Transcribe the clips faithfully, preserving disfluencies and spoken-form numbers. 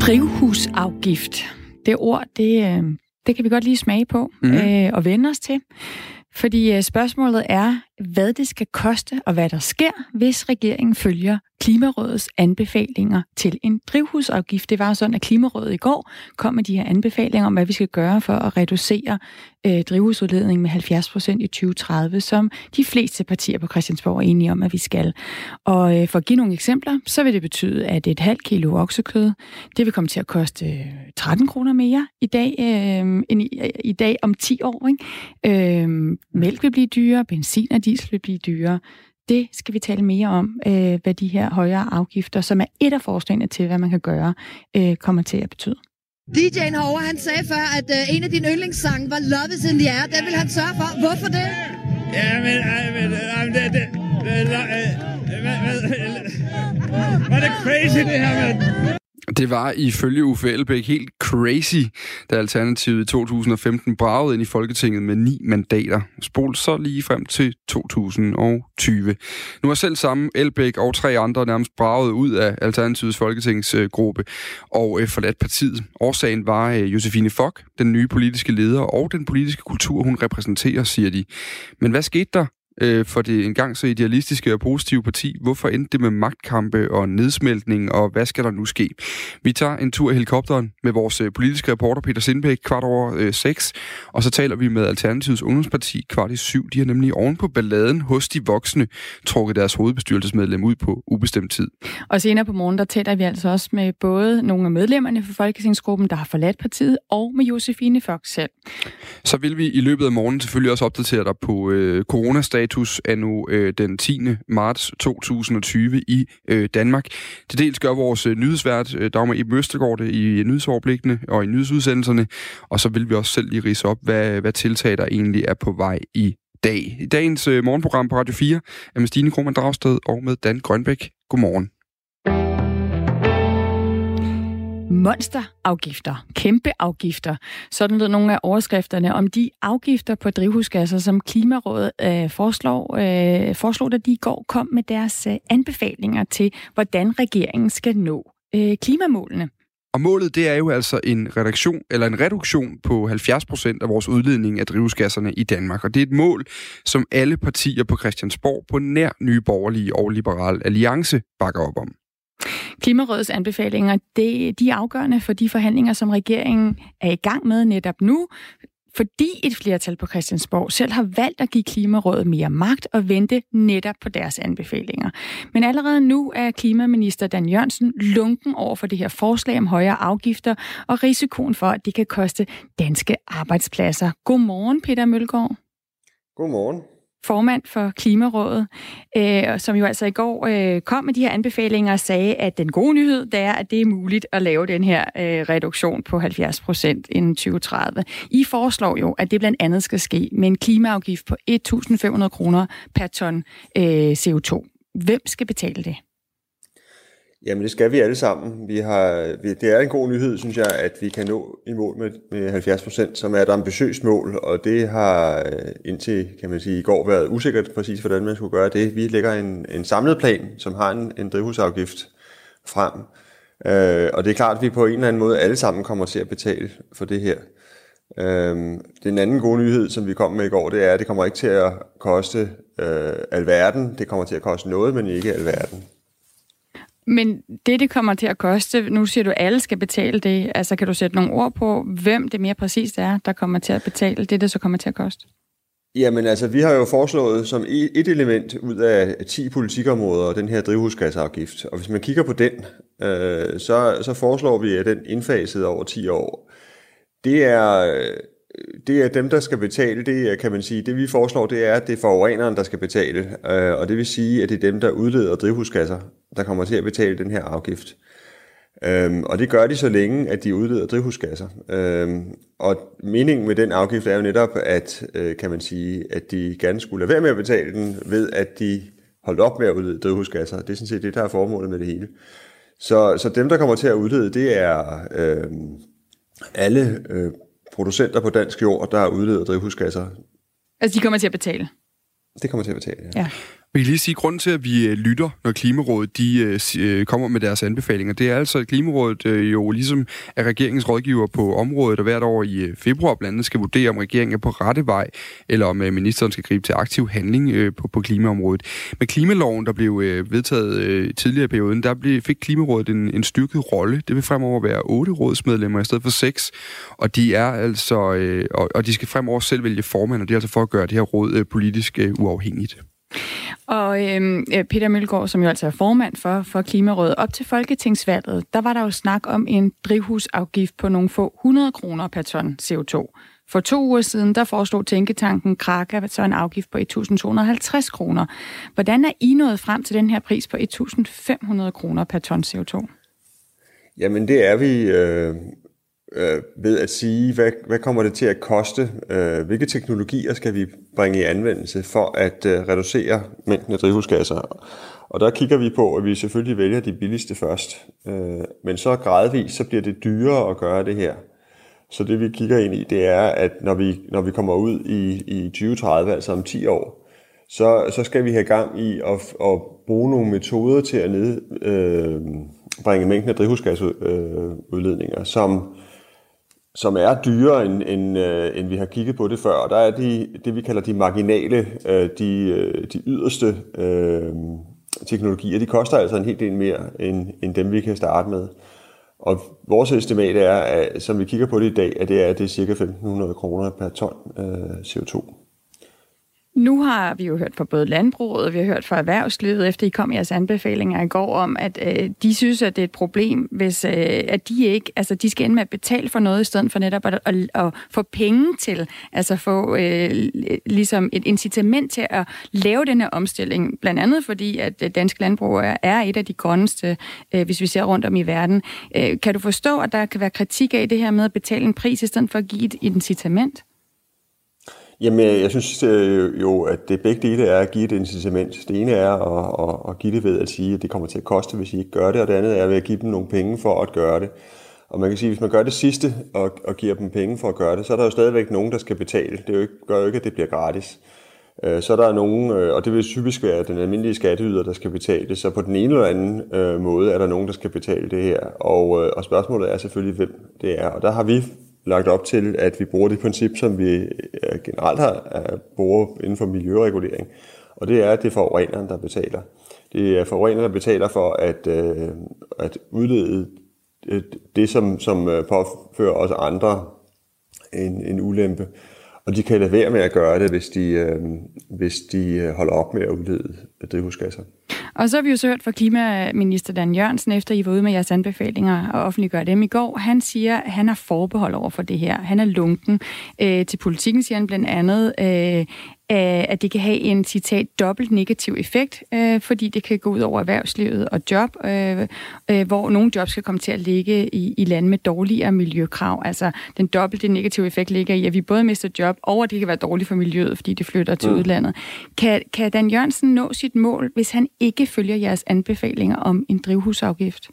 Drivhusafgift. Det ord, det, det kan vi godt lige smage på mm. øh, og vende os til. Fordi spørgsmålet er, hvad det skal koste og hvad der sker, hvis regeringen følger Klimarådets anbefalinger til en drivhusafgift. Det var sådan, at Klimarådet i går kom med de her anbefalinger om, hvad vi skal gøre for at reducere øh, drivhusudledningen med halvfjerds procent i tyve tredive, som de fleste partier på Christiansborg er enige om, at vi skal. Og øh, for at give nogle eksempler, så vil det betyde, at et halvt kilo oksekød, det vil komme til at koste tretten kroner mere i dag, øh, end i, i dag om ti år. Ikke? Øh, mælk vil blive dyrere, benzin og diesel vil blive dyrere. Det skal vi tale mere om, øh, hvad de her højere afgifter, som er et af forslagene til, hvad man kan gøre, øh, kommer til at betyde. D J'en herovre, han sagde før, at øh, en af dine yndlingssange var Love is in the air. Den vil han sørge for. Hvorfor det? Ja, men... men det, det, det, hvad er det crazy, det her, mand? Det var ifølge Uffe Elbæk helt crazy, da Alternativet i to tusind og femten bragede ind i Folketinget med ni mandater. Spol så lige frem til to tusind og tyve. Nu har selv samme Elbæk og tre andre nærmest braget ud af Alternativets folketingsgruppe og forladt partiet. Årsagen var Josephine Fock, den nye politiske leder, og den politiske kultur, hun repræsenterer, siger de. Men hvad skete der? For det engang så idealistiske og positive parti. Hvorfor endte det med magtkampe og nedsmeltning, og hvad skal der nu ske? Vi tager en tur i helikopteren med vores politiske reporter Peter Sindbæk kvart over øh, seks, og så taler vi med Alternativets Ungdomsparti kvart i syv. De har nemlig oven på balladen hos de voksne trukket deres hovedbestyrelsesmedlem ud på ubestemt tid. Og senere på morgen, der taler vi altså også med både nogle af medlemmerne for Folketingsgruppen, der har forladt partiet, og med Josephine Fock selv. Så vil vi i løbet af morgenen selvfølgelig også opdatere dig på øh, coronastatus anno øh, den tiende marts to tusind og tyve i øh, Danmark. Til dels gør vores øh, nyhedsvært øh, Dagmar Iben Østergaard det i nyhedsoverblikkene og i nyhedsudsendelserne, og så vil vi også selv lige ridse op, hvad, hvad tiltag der egentlig er på vej i dag. I dagens øh, morgenprogram på Radio fire er med Stine Krohmann Dragsted og med Dan Grønbæk. Godmorgen. Monsterafgifter, kæmpe afgifter. Sådan lød nogle af overskrifterne om de afgifter på drivhusgasser, som Klimarådet øh, foreslår, øh, foreslog, da de i går kom med deres øh, anbefalinger til, hvordan regeringen skal nå øh, klimamålene. Og målet, det er jo altså en reduktion, eller en reduktion på halvfjerds procent af vores udledning af drivhusgasserne i Danmark. Og det er et mål, som alle partier på Christiansborg på nær Nye Borgerlige og Liberal Alliance bakker op om. Klimarådets anbefalinger, det, de er afgørende for de forhandlinger, som regeringen er i gang med netop nu, fordi et flertal på Christiansborg selv har valgt at give Klimarådet mere magt og vente netop på deres anbefalinger. Men allerede nu er klimaminister Dan Jørgensen lunken over for det her forslag om højere afgifter og risikoen for, at det kan koste danske arbejdspladser. Godmorgen, Peter Mølgaard. Godmorgen. Formand for Klimarådet, øh, som jo altså i går øh, kom med de her anbefalinger og sagde, at den gode nyhed, det er, at det er muligt at lave den her øh, reduktion på halvfjerds procent inden tyve tredive. I foreslår jo, at det blandt andet skal ske med en klimaafgift på et tusind fem hundrede kroner per ton øh, C O to. Hvem skal betale det? Jamen det skal vi alle sammen. Vi har, det er en god nyhed, synes jeg, at vi kan nå i mål med, med halvfjerds procent, som er et ambitiøst mål, og det har indtil, kan man sige, i går været usikkert præcis, hvordan man skulle gøre det. Vi lægger en, en samlet plan, som har en, en drivhusafgift frem, øh, og det er klart, at vi på en eller anden måde alle sammen kommer til at betale for det her. Øh, den anden gode nyhed, som vi kom med i går, det er, at det kommer ikke til at koste øh, alverden. Det kommer til at koste noget, men ikke alverden. Men det, det kommer til at koste, nu siger du, at alle skal betale det. Altså, kan du sætte nogle ord på, hvem det mere præcist er, der kommer til at betale det, det så kommer til at koste? Jamen altså, vi har jo foreslået som et element ud af ti politikområder den her drivhusgasafgift. Og hvis man kigger på den, øh, så, så foreslår vi, at den indfaset over ti år. Det er... Det er dem, der skal betale. Det er, kan man sige, det vi foreslår, det er, at det er forureneren, der skal betale. Og det vil sige, at det er dem, der udleder drivhusgasser, der kommer til at betale den her afgift. Og det gør de så længe, at de udleder drivhusgasser. Og meningen med den afgift er jo netop, at, kan man sige, at de gerne skulle lade være med at betale den, ved at de holdt op med at udlede drivhusgasser. Det er sådan set det, der er formålet med det hele. Så, så dem, der kommer til at udlede, det er øh, alle øh, producenter på dansk jord, der udleder drivhusgasser. Altså, de kommer til at betale? Det kommer til at betale, ja. ja. Vi kan lige sige, at grunden til, at vi lytter, når Klimarådet de, øh, kommer med deres anbefalinger, det er altså, at Klimarådet øh, jo ligesom er regeringens rådgiver på området, og hvert år i februar blandt andet skal vurdere, om regeringen er på rette vej, eller om øh, ministeren skal gribe til aktiv handling øh, på, på klimaområdet. Med klimaloven, der blev øh, vedtaget øh, tidligere i perioden, der blev, fik Klimarådet en, en styrket rolle. Det vil fremover være otte rådsmedlemmer i stedet for seks, og de er altså, øh, og, og de skal fremover selv vælge formand, og det er altså for at gøre det her råd øh, politisk øh, uafhængigt. Og øhm, Peter Mølgaard, som jo altså er formand for, for Klimarådet, op til folketingsvalget, der var der jo snak om en drivhusafgift på nogle få hundrede kroner per ton C O to. For to uger siden, der foreslog tænketanken Kraka så en afgift på et tusind to hundrede og halvtreds kroner. Hvordan er I nået frem til den her pris på et tusind fem hundrede kroner per ton C O to? Jamen det er vi øh, øh, ved at sige, hvad, hvad kommer det til at koste? Øh, hvilke teknologier skal vi bringe i anvendelse for at øh, reducere mængden af drivhusgasser? Og der kigger vi på, at vi selvfølgelig vælger de billigste først. Øh, men så gradvist, så bliver det dyrere at gøre det her. Så det vi kigger ind i, det er, at når vi, når vi kommer ud i, i tyve tredive, altså om ti år, så, så skal vi have gang i at, at bruge nogle metoder til at nedbringe øh, mængden af drivhusgasudledninger, øh, som, som er dyrere, end, end, øh, end vi har kigget på det før. Og der er de, det, vi kalder de marginale, øh, de, de yderste øh, teknologier. De koster altså en hel del mere, end, end dem, vi kan starte med. Og vores estimat er, at, som vi kigger på det i dag, at det er, at det er cirka femten hundrede kroner per ton øh, C O to. Nu har vi jo hørt fra både landbruget, og vi har hørt fra erhvervslivet, efter I kom i jeres anbefalinger i går, om at øh, de synes, at det er et problem, hvis øh, at de ikke, altså de skal ende med at betale for noget, i stedet for netop at, at, at få penge til, altså få øh, ligesom et incitament til at lave den her omstilling, blandt andet fordi, at dansk landbrug er et af de grønneste, øh, hvis vi ser rundt om i verden. Øh, kan du forstå, at der kan være kritik af det her med at betale en pris, i stedet for at give et incitament? Jamen, jeg synes jo, at det begge dele er at give et incitament. Det ene er at, at, at give det ved at sige, at det kommer til at koste, hvis I ikke gør det, og det andet er ved at give dem nogle penge for at gøre det. Og man kan sige, at hvis man gør det sidste og, og giver dem penge for at gøre det, så er der jo stadigvæk nogen, der skal betale. Det er jo ikke, gør jo ikke, at det bliver gratis. Så er der nogen, og det vil typisk være den almindelige skatteyder, der skal betale det. Så på den ene eller anden øh, måde er der nogen, der skal betale det her. Og, øh, og spørgsmålet er selvfølgelig, hvem det er. Og der har vi lagt op til, at vi bruger det princip, som vi generelt har bruger inden for miljøregulering. Og det er, at det er forureneren, der betaler. Det er forureneren, der betaler for at, at udlede det, som, som påfører os andre en, en ulempe. Og de kan lade være med at gøre det, hvis de, hvis de holder op med at udlede drivhusgasser. Og så har vi jo så hørt fra klimaminister Dan Jørgensen, efter I var ude med jeres anbefalinger og offentliggøre dem i går. Han siger, at han har forbehold over for det her. Han er lunken. Øh, til Politikken siger han blandt andet, øh, at det kan have en, citat, dobbelt negativ effekt, øh, fordi det kan gå ud over erhvervslivet og job, øh, øh, hvor nogle jobs skal komme til at ligge i, i lande med dårligere miljøkrav. Altså, den dobbelte negative effekt ligger i, at vi både mister job, og at det kan være dårligt for miljøet, fordi det flytter til mm. udlandet. Kan, kan Dan Jørgensen nå sit mål, hvis han ikke følger jeres anbefalinger om en drivhusafgift?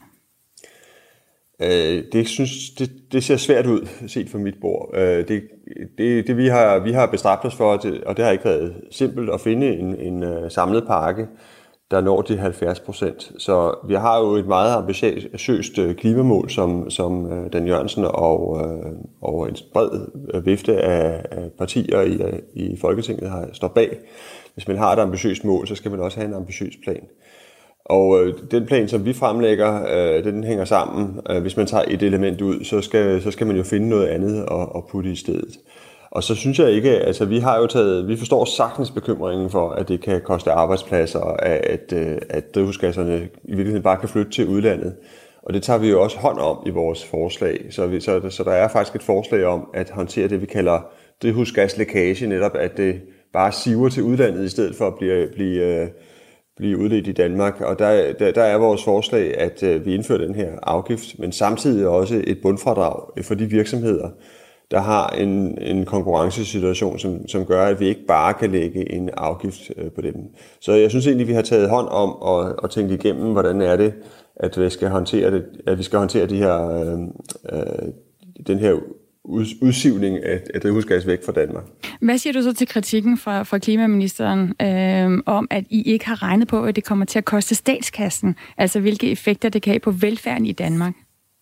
Øh, det, synes, det, det ser svært ud, set fra mit bord. Øh, det, det, det vi har, vi har bestræbt os for, det, og det har ikke været simpelt at finde en, en uh, samlet pakke, der når de halvfjerds procent. Så vi har jo et meget ambitiøst klimamål, som, som uh, Dan Jørgensen og, uh, og en bred vifte af, af partier i, i Folketinget har, står bag. Hvis man har et ambitiøst mål, så skal man også have en ambitiøs plan. Og øh, den plan, som vi fremlægger, øh, den hænger sammen. Øh, hvis man tager et element ud, så skal, så skal man jo finde noget andet og, og putte i stedet. Og så synes jeg ikke, altså vi har jo taget, vi forstår sagtens bekymringen for, at det kan koste arbejdspladser, at, at, at drivhusgasserne i virkeligheden bare kan flytte til udlandet. Og det tager vi jo også hånd om i vores forslag. Så, vi, så, så der er faktisk et forslag om at håndtere det, vi kalder drivhusgaslækage, netop at det bare siver til udlandet, i stedet for at blive, blive, blive udledt i Danmark. Og der, der, der er vores forslag, at vi indfører den her afgift, men samtidig også et bundfradrag for de virksomheder, der har en, en konkurrencesituation, som, som gør, at vi ikke bare kan lægge en afgift på dem. Så jeg synes egentlig, vi har taget hånd om og, og tænkt igennem, hvordan er det, at vi skal håndtere, det, at vi skal håndtere de her, øh, den her udsivning af, af drivhusgas væk fra Danmark. Hvad siger du så til kritikken fra, fra klimaministeren øh, om, at I ikke har regnet på, at det kommer til at koste statskassen? Altså hvilke effekter det kan have på velfærden i Danmark?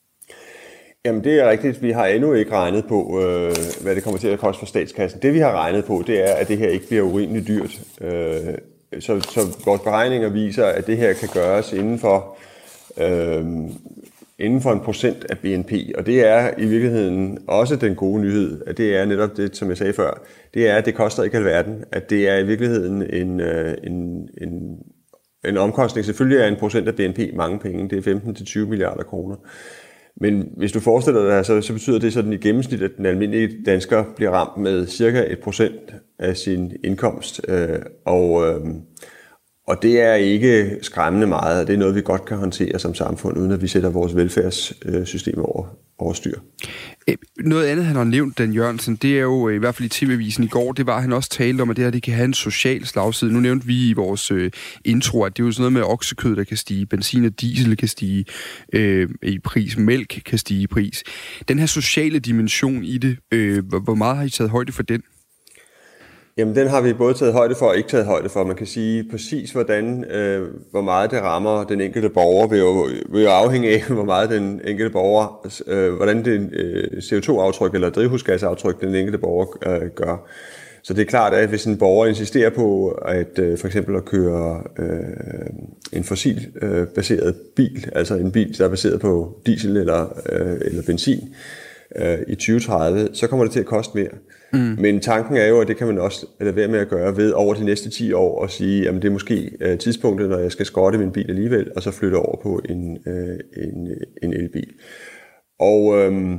Jamen det er rigtigt. Vi har endnu ikke regnet på, øh, hvad det kommer til at koste for statskassen. Det vi har regnet på, det er, at det her ikke bliver urimeligt dyrt. Øh, så, så vores beregninger viser, at det her kan gøres inden for, øh, inden for en procent af B N P. Og det er i virkeligheden også den gode nyhed, at det er netop det, som jeg sagde før. Det er, at det koster ikke alverden. At det er i virkeligheden en, en, en, en omkostning. Selvfølgelig er en procent af B N P mange penge. Det er femten til tyve milliarder kroner. Men hvis du forestiller dig, så, så betyder det sådan i gennemsnit, at den almindelige dansker bliver ramt med cirka et procent af sin indkomst. Øh, og, øh, og det er ikke skræmmende meget, og det er noget, vi godt kan håndtere som samfund, uden at vi sætter vores velfærdssystem over, over styr. Noget andet, han har nævnt, Dan Jørgensen, det er jo i hvert fald i T V-avisen i går, det var, at han også talte om, at det her det kan have en social slagside. Nu nævnte vi i vores øh, intro, at det er jo sådan noget med oksekød, der kan stige, benzin og diesel kan stige øh, i pris, mælk kan stige i pris. Den her sociale dimension i det, øh, hvor meget har I taget højde for den? Jamen, den har vi både taget højde for og ikke taget højde for. Man kan sige præcis, hvordan, øh, hvor meget det rammer den enkelte borger, vil jo, vil jo afhænge af, hvor meget den enkelte borger, øh, hvordan det øh, C O to aftryk eller drivhusgasaftryk den enkelte borger øh, gør. Så det er klart, at hvis en borger insisterer på at øh, for eksempel at køre øh, en fossilbaseret øh, bil, altså en bil, der er baseret på diesel eller, øh, eller benzin, i tyve tredive, så kommer det til at koste mere. Mm. Men tanken er jo, at det kan man også lade være med at gøre ved over de næste ti år og sige, at det er måske uh, tidspunktet, når jeg skal skrotte min bil alligevel, og så flytte over på en, uh, en, en elbil. Og, øhm,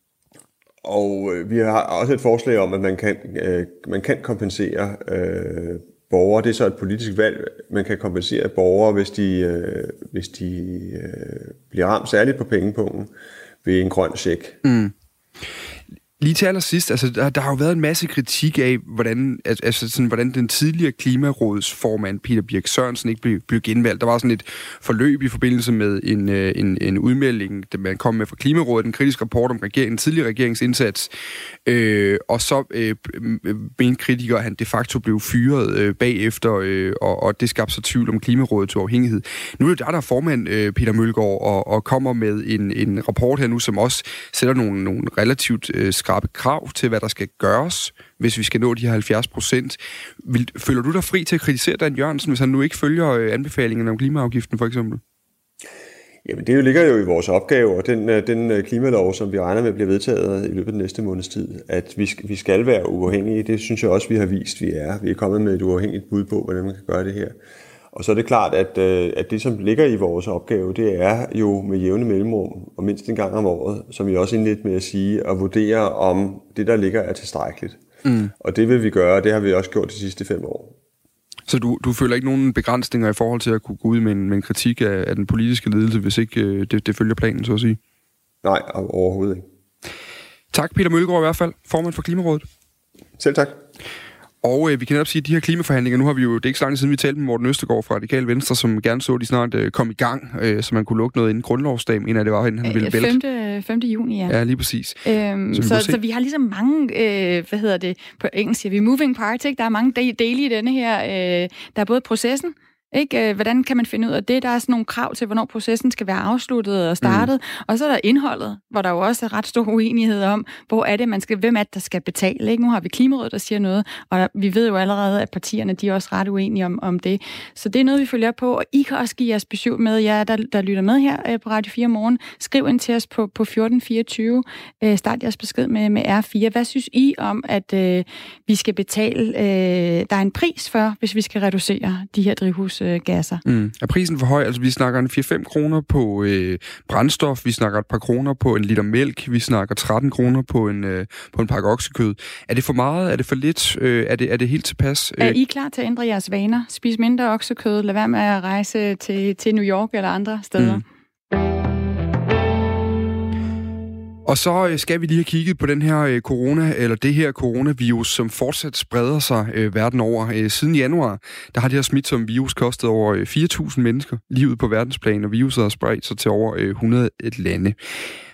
og vi har også et forslag om, at man kan, uh, man kan kompensere uh, borgere. Det er så et politisk valg. Man kan kompensere borgere, hvis de, uh, hvis de uh, bliver ramt særligt på pengepungen ved en grøn check. Mm. Lige til allersidst, altså, der, der har jo været en masse kritik af, hvordan, altså, sådan, hvordan den tidligere klimarådsformand Peter Birch Sørensen ikke blev, blev genvalgt. Der var sådan et forløb i forbindelse med en, en, en udmelding, der man kom med fra Klimarådet, en kritisk rapport om regeringen, tidligere regeringsindsats, øh, og så øh, mente kritikere, at han de facto blev fyret øh, bagefter, øh, og, og det skabte så tvivl om Klimarådets uafhængighed. Nu er det der, der er formand øh, Peter Mølgaard, og, og kommer med en, en rapport her nu, som også sætter nogle, nogle relativt øh, skrabe krav til, hvad der skal gøres, hvis vi skal nå de her halvfjerds procent. Føler du dig fri til at kritisere Dan Jørgensen, hvis han nu ikke følger øh, anbefalingerne om klimaafgiften, for eksempel? Jamen, det ligger jo i vores opgave, og den, den klimalov, som vi regner med bliver vedtaget i løbet af den næste måneds tid, at vi, vi skal være uafhængige. Det synes jeg også, vi har vist, vi er. Vi er kommet med et uafhængigt bud på, hvordan man kan gøre det her. Og så er det klart, at, at det, som ligger i vores opgave, det er jo med jævne mellemrum, og mindst en gang om året, som vi også indledt med at sige, at vurdere, om det, der ligger, er tilstrækkeligt. Mm. Og det vil vi gøre, og det har vi også gjort de sidste fem år. Så du, du føler ikke nogen begrænsninger i forhold til at kunne gå ud med en, med en kritik af, af den politiske ledelse, hvis ikke øh, det, det følger planen, så at sige? Nej, overhovedet ikke. Tak, Peter Mølgaard i hvert fald, formand for Klimarådet. Selv tak. Og øh, vi kan netop sige, at de her klimaforhandlinger, nu har vi jo, det er ikke så lang tid siden, vi talte med Morten Østergaard fra Radikale Venstre, som gerne så, at de snart øh, kom i gang, øh, så man kunne lukke noget inden grundlovsdag, inden at det var, inden han ville vælte. femte juni, ja. Ja, lige præcis. Øhm, så, så, så vi har ligesom mange, øh, hvad hedder det, på engelsk siger vi moving parts, ikke? Der er mange dele i denne her. Øh, der er både processen, ikke? Hvordan kan man finde ud af det? Der er sådan nogle krav til, hvornår processen skal være afsluttet og startet. Mm. Og så er der indholdet, hvor der jo også er ret stor uenighed om, hvor er det, man skal, hvem er det, der skal betale. Ikke? Nu har vi Klimarådet, der siger noget, og der, vi ved jo allerede, at partierne de er også ret uenige om, om det. Så det er noget, vi følger på, og I kan også give jeres besøg med, jer, der, der lytter med her på Radio fire morgen. Skriv ind til os på, på fjorten fireogtyve. Øh, start jeres besked med, med R fire. Hvad synes I om, at øh, vi skal betale? Øh, der er en pris for, hvis vi skal reducere de her drivhus gasser. Mm. Er prisen for høj? Altså, vi snakker en fire til fem kroner på øh, brændstof, vi snakker et par kroner på en liter mælk, vi snakker tretten kroner på en, øh, på en pakke oksekød. Er det for meget? Er det for lidt? Øh, er, det, er det helt tilpas? Er I klar til at ændre jeres vaner? Spis mindre oksekød, lad være med at rejse til, til New York eller andre steder? Mm. Og så skal vi lige have kigget på den her corona, eller det her coronavirus, som fortsat spreder sig øh, verden over. Øh, siden januar, der har det her smitsomme virus kostet over fire tusind mennesker livet på verdensplan, og viruset har spredt sig til over øh, hundrede lande.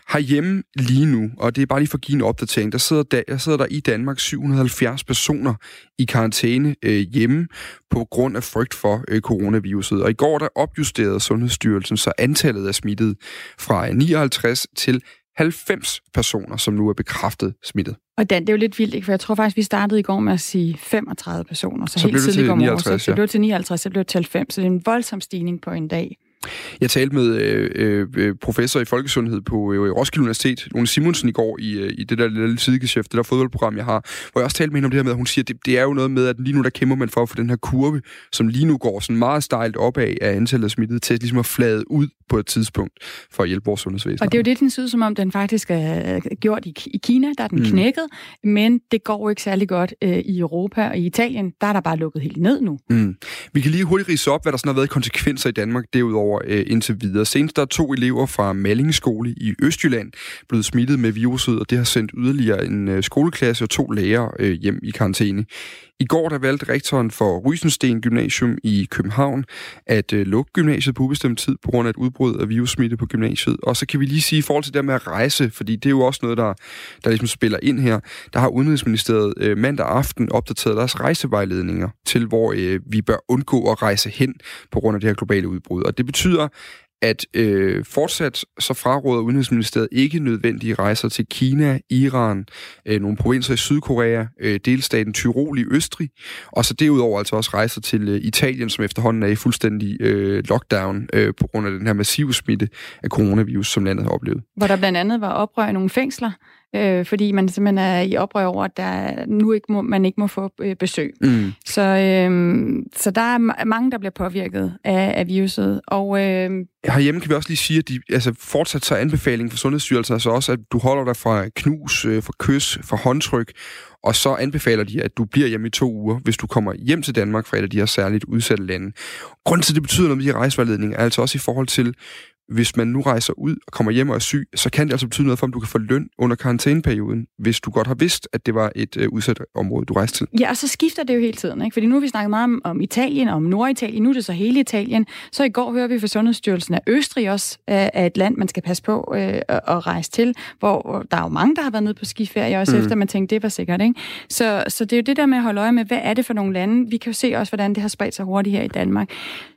Herhjemme lige nu, og det er bare lige for at give en opdatering, der sidder der, der, sidder der i Danmark syv hundrede og halvfjerds personer i karantæne øh, hjemme på grund af frygt for øh, coronaviruset. Og i går der opjusterede Sundhedsstyrelsen så antallet af smittede fra nioghalvtreds til halvfems personer, som nu er bekræftet smittet. Og Dan, det er jo lidt vildt, ikke? For jeg tror faktisk, vi startede i går med at sige femogtredive personer. Så, så helt blev det til nioghalvtreds, ja. Det blev til nioghalvtreds, så blev det til halvfems, så det er en voldsom stigning på en dag. Jeg talte med øh, øh, professor i folkesundhed på øh, Roskilde Universitet, Lone Simonsen, i går i, øh, i det der lille sidegeschæft, det der fodboldprogram, jeg har, hvor jeg også talte med hende om det her med, at hun siger, at det, det er jo noget med, at lige nu der kæmper man for at få den her kurve, som lige nu går sådan meget stejlt opad af antallet af smittede, til ligesom at flade ud på et tidspunkt for at hjælpe vores sundhedsvæsen. Og det er jo det, den ser ud som om, den faktisk er gjort i, i Kina, der er den mm. knækket, men det går jo ikke særlig godt øh, i Europa og i Italien, der er der bare lukket helt ned nu. Mm. Vi kan lige hurtigt ridse op, hvad der sådan har været konsekvenser i Danmark derudover øh, indtil videre. Senest der er to elever fra Malling Skole i Østjylland blevet smittet med viruset, og det har sendt yderligere en øh, skoleklasse og to lærere øh, hjem i karantæne. I går der valgte rektoren for Rysensten Gymnasium i København at øh, lukke gymnasiet på ubestemt tid på grund af et udbrud af virussmitte på gymnasiet. Og så kan vi lige sige i forhold til det med at rejse, fordi det er jo også noget, der, der ligesom spiller ind her. Der har Udenrigsministeriet øh, mandag aften opdateret deres rejsevejledninger til, hvor øh, vi bør undgå at rejse hen på grund af det her globale udbrud. Og det betyder, at øh, fortsat så fraråder Udenrigsministeriet ikke nødvendige rejser til Kina, Iran, øh, nogle provinser i Sydkorea, øh, delstaten Tyrol i Østrig, og så derudover altså også rejser til øh, Italien, som efterhånden er i fuldstændig øh, lockdown øh, på grund af den her massive smitte af coronavirus, som landet har oplevet. Hvor der blandt andet var oprør i nogle fængsler, øh, fordi man simpelthen er i oprør over, at der nu ikke må, man ikke må få øh, besøg. Mm. Så, øh, så der er mange, der bliver påvirket af, af viruset, og øh, herhjemme kan vi også lige sige, at de, altså fortsat så anbefalingen for Sundhedsstyrelsen altså også, at du holder dig fra knus, fra kys, fra håndtryk, og så anbefaler de, at du bliver hjemme i to uger, hvis du kommer hjem til Danmark fra et af de her særligt udsatte lande. Grunden til, at det betyder noget med de her rejsevejledninger, er altså også i forhold til, hvis man nu rejser ud og kommer hjem og er syg, så kan det altså betyde noget for, om du kan få løn under karantæneperioden, hvis du godt har vidst, at det var et øh, udsat område, du rejste til. Ja, og så skifter det jo hele tiden, ikke? Fordi nu har vi snakket meget om, om Italien og om Norditalien, nu er det så hele Italien. Så i går hører vi fra Sundhedsstyrelsen, at Østrig også er et land, man skal passe på øh, at rejse til, hvor der er jo mange, der har været nede på skiferie, også mm. efter man tænkte, det var sikkert, ikke? Så, så det er jo det der med at holde øje med, hvad er det for nogle lande? Vi kan jo se også, hvordan det har spredt sig hurtigt her i Danmark.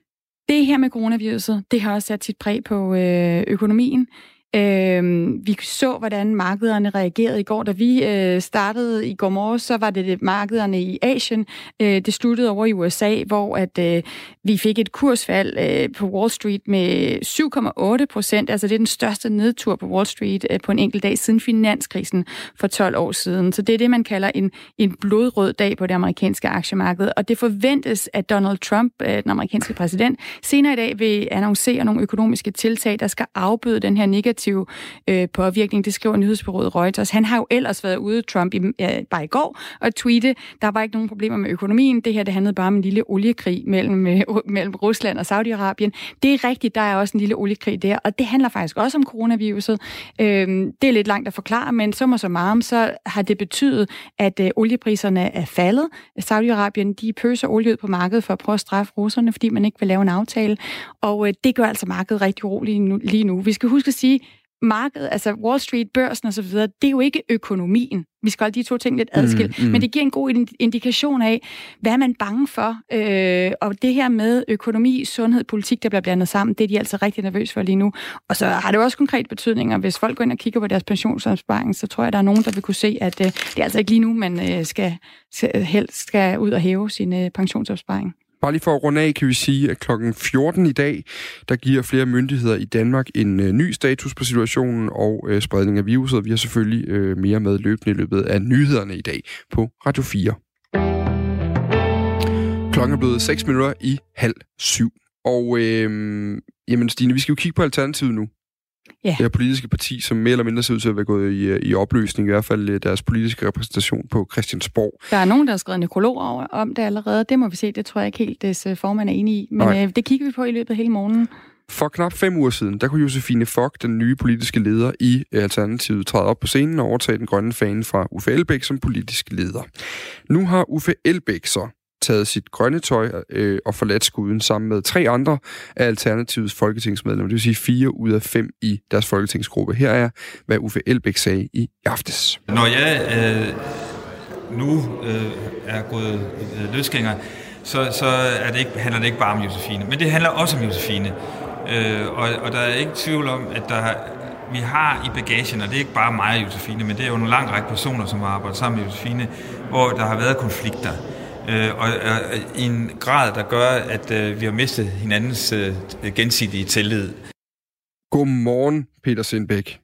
Det her med coronaviruset, det har også sat sit præg på øh, økonomien. Øh, vi så, hvordan markederne reagerede i går. Da vi øh, startede i går morges, så var det, det markederne i Asien. Øh, det sluttede over i U S A, hvor at, øh, vi fik et kursfald øh, på Wall Street med syv komma otte procent. Altså det er den største nedtur på Wall Street øh, på en enkelt dag siden finanskrisen for tolv år siden. Så det er det, man kalder en, en blodrød dag på det amerikanske aktiemarked. Og det forventes, at Donald Trump, øh, den amerikanske præsident, senere i dag vil annoncere nogle økonomiske tiltag, der skal afbøde den her negative Øh, påvirkning. Det skriver nyhedsbureauet Reuters. Han har jo ellers været ude, Trump, i, ja, bare i går, og tweete, der var ikke nogen problemer med økonomien. Det her, det handlede bare om en lille oliekrig mellem, øh, mellem Rusland og Saudi-Arabien. Det er rigtigt, der er også en lille oliekrig der, og det handler faktisk også om coronaviruset. Øh, det er lidt langt at forklare, men så må så meget, så har det betydet, at øh, oliepriserne er faldet. Saudi-Arabien, de pøser olie ud på markedet for at prøve at straffe russerne, fordi man ikke vil lave en aftale, og øh, det gør altså markedet rigtig roligt lige nu. Vi skal huske at sige, markedet, altså Wall Street, børsen og så videre, det er jo ikke økonomien. Vi skal holde de to ting lidt adskilt, mm, mm. men det giver en god indikation af, hvad er man bange for. Øh, og det her med økonomi, sundhed, politik, der bliver blandet sammen, det er de altså rigtig nervøse for lige nu. Og så har det også konkret betydninger. Hvis folk går ind og kigger på deres pensionsopsparing, så tror jeg, der er nogen, der vil kunne se, at øh, det er altså ikke lige nu, man øh, skal, skal, helst skal ud og hæve sin øh, pensionsopsparing. Bare lige for at runde af, kan vi sige, at klokken fjorten i dag, der giver flere myndigheder i Danmark en øh, ny status på situationen og øh, spredning af viruset. Vi har selvfølgelig øh, mere med løbende i løbet af nyhederne i dag på Radio fire. Klokken er blevet seks minutter i halv syv. Og øh, jamen Stine, vi skal jo kigge på Alternativet nu. Ja. Det her politiske parti, som mere eller mindre ser ud til at være gået i, i opløsning, i hvert fald deres politiske repræsentation på Christiansborg. Der er nogen, der har skrevet nekrolog over, om det allerede. Det må vi se, det tror jeg ikke helt, des formand er enig i. Men øh, det kigger vi på i løbet af hele morgenen. For knap fem uger siden, der kunne Josephine Fock, den nye politiske leder i Alternativet, træde op på scenen og overtage den grønne fane fra Uffe Elbæk som politisk leder. Nu har Uffe Elbæk så taget sit grønne tøj øh, og forladt skuden sammen med tre andre af Alternativets folketingsmedlemmer. Det vil sige fire ud af fem i deres folketingsgruppe. Her er, hvad Uffe Elbæk sagde i aftes. Når jeg øh, nu øh, er gået øh, løsgænger, så, så er det ikke, handler det ikke bare om Josefine. Men det handler også om Josefine. Øh, og, og der er ikke tvivl om, at der vi har i bagagen, og det er ikke bare mig og Josefine, men det er jo en lang række personer, som har arbejdet sammen med Josefine, hvor der har været konflikter. Øh, og øh, i en grad, der gør, at øh, vi har mistet hinandens øh, gensidige tillid. Godmorgen, Peter Sindbæk.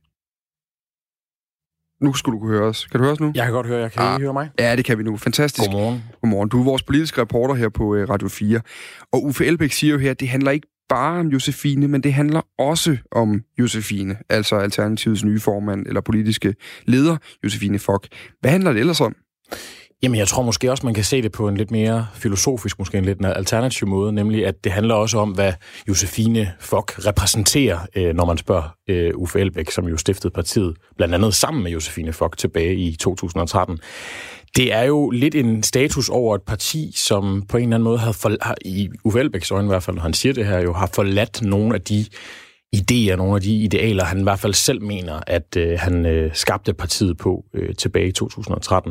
Nu skulle du kunne høre os. Kan du høre os nu? Jeg kan godt høre jer. Kan ah, I høre mig? Ja, det kan vi nu. Fantastisk. Godmorgen. Godmorgen. Du er vores politiske reporter her på Radio fire. Og Uffe Elbæk siger jo her, at det handler ikke bare om Josefine, men det handler også om Josefine, altså Alternativets nye formand eller politiske leder, Josefine Fock. Hvad handler det ellers om? Jamen, jeg tror måske også, man kan se det på en lidt mere filosofisk, måske en lidt alternativ måde, nemlig at det handler også om, hvad Josefine Fock repræsenterer, når man spørger Uffe Elbæk, som jo stiftede partiet, blandt andet sammen med Josefine Fock tilbage i to tusind og tretten. Det er jo lidt en status over et parti, som på en eller anden måde har, for, har i Uffe Elbæks øjne i hvert fald, når han siger det her, jo har forladt nogle af de idéer, nogle af de idealer, han i hvert fald selv mener, at øh, han øh, skabte partiet på øh, tilbage i to tusind og tretten.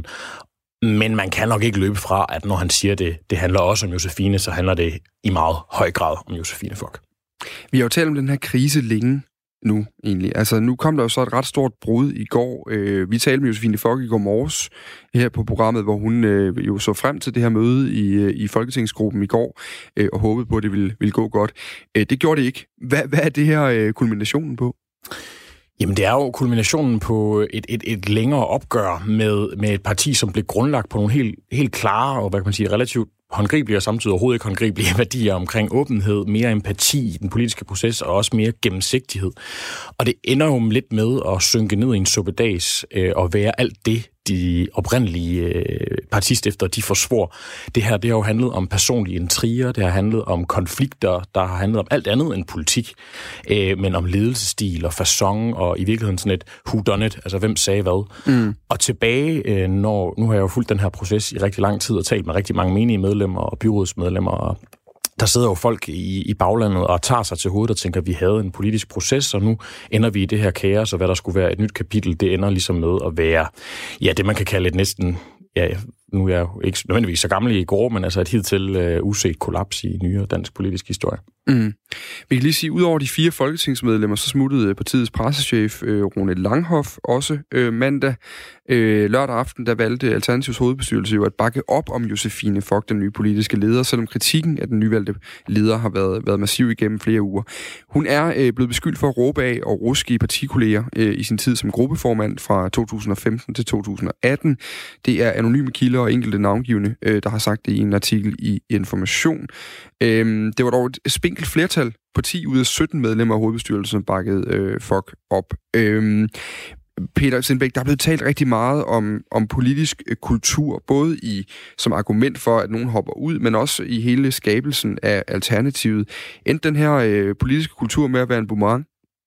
Men man kan nok ikke løbe fra, at når han siger det, det handler også om Josefine, så handler det i meget høj grad om Josefine Fock. Vi har jo talt om den her krise længe nu, egentlig. Altså, nu kom der jo så et ret stort brud i går. Øh, vi talte med Josefine Fock i går morges her på programmet, hvor hun øh, jo så frem til det her møde i, øh, i Folketingsgruppen i går, øh, og håbede på, at det ville, ville gå godt. Øh, det gjorde det ikke. Hvad, hvad er det her øh, kulminationen på? Jamen, det er jo kulminationen på et, et, et længere opgør med, med et parti, som blev grundlagt på nogle helt, helt klare og, hvad kan man sige, relativt håndgribelige og samtidig overhovedet ikke håndgribelige værdier omkring åbenhed, mere empati i den politiske proces og også mere gennemsigtighed. Og det ender jo lidt med at synke ned i en suppedas øh, og være alt det, de oprindelige øh, partistifter, de forsvor. Det her, det har jo handlet om personlige intriger, det har handlet om konflikter, der har handlet om alt andet end politik, øh, men om ledelsesstil og facon og i virkeligheden sådan et who done it, altså hvem sagde hvad. Mm. Og tilbage, øh, når, nu har jeg jo fulgt den her proces i rigtig lang tid og talt med rigtig mange menige medlemmer og byrådsmedlemmer, og der sidder jo folk i, i baglandet og tager sig til hovedet og tænker, at vi havde en politisk proces, og nu ender vi i det her kaos, og hvad der skulle være et nyt kapitel, det ender ligesom med at være, ja, det man kan kalde et næsten, ja, nu er jeg jo ikke nødvendigvis så gammel i går, men altså et hidtil uh, uset kollaps i nyere dansk politisk historie. Mm. Vi kan lige sige, at udover de fire folketingsmedlemmer, så smuttede partiets pressechef øh, Rune Langhoff også øh, mandag. Øh, lørdag aften, der valgte Alternativets hovedbestyrelse jo at bakke op om Josefine Fock, den nye politiske leder, selvom kritikken af den nyvalgte leder har været, været massiv igennem flere uger. Hun er øh, blevet beskyldt for at råbe af og ruske i partikolleger øh, i sin tid som gruppeformand fra to tusind og femten til to tusind og atten. Det er anonyme kilder og enkelte navngivne, øh, der har sagt det i en artikel i Information. Øh, det var dog et spinkelt flertal på ti ud af sytten medlemmer af hovedbestyrelsen, bakkede øh, Fock op. Øh, Peter Sindbæk, der er blevet talt rigtig meget om, om politisk kultur, både i som argument for, at nogen hopper ud, men også i hele skabelsen af Alternativet. Endte den her øh, politiske kultur med at være en boomerang?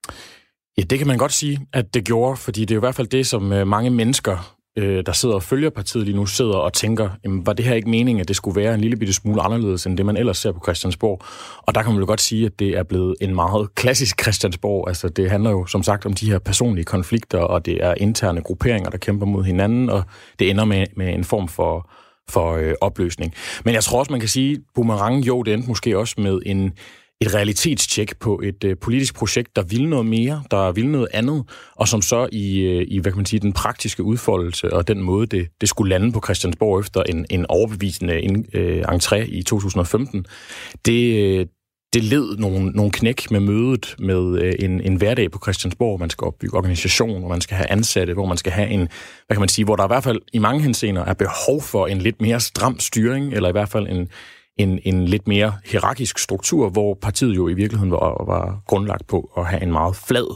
Ja, det kan man godt sige, at det gjorde, fordi det er i hvert fald det, som mange mennesker, der sidder og følger partiet lige nu, sidder og tænker, jamen, var det her ikke meningen, at det skulle være en lille bitte smule anderledes, end det man ellers ser på Christiansborg? Og der kan man jo godt sige, at det er blevet en meget klassisk Christiansborg. Altså, det handler jo som sagt om de her personlige konflikter, og det er interne grupperinger, der kæmper mod hinanden, og det ender med, med en form for, for øh, opløsning. Men jeg tror også, man kan sige, boomerang, jo, det endte måske også med en et realitetstjek på et øh, politisk projekt, der ville noget mere, der ville noget andet, og som så i, øh, i hvad kan man sige, den praktiske udfoldelse og den måde, det, det skulle lande på Christiansborg efter en, en overbevisende in, øh, entré i to tusind og femten, det, øh, det led nogle, nogle knæk med mødet med øh, en, en hverdag på Christiansborg, hvor man skal opbygge organisation, hvor man skal have ansatte, hvor man skal have en, hvad kan man sige, hvor der i hvert fald i mange henseender er behov for en lidt mere stram styring, eller i hvert fald en En, en lidt mere hierarkisk struktur, hvor partiet jo i virkeligheden var, var grundlagt på at have en meget flad, hvad kan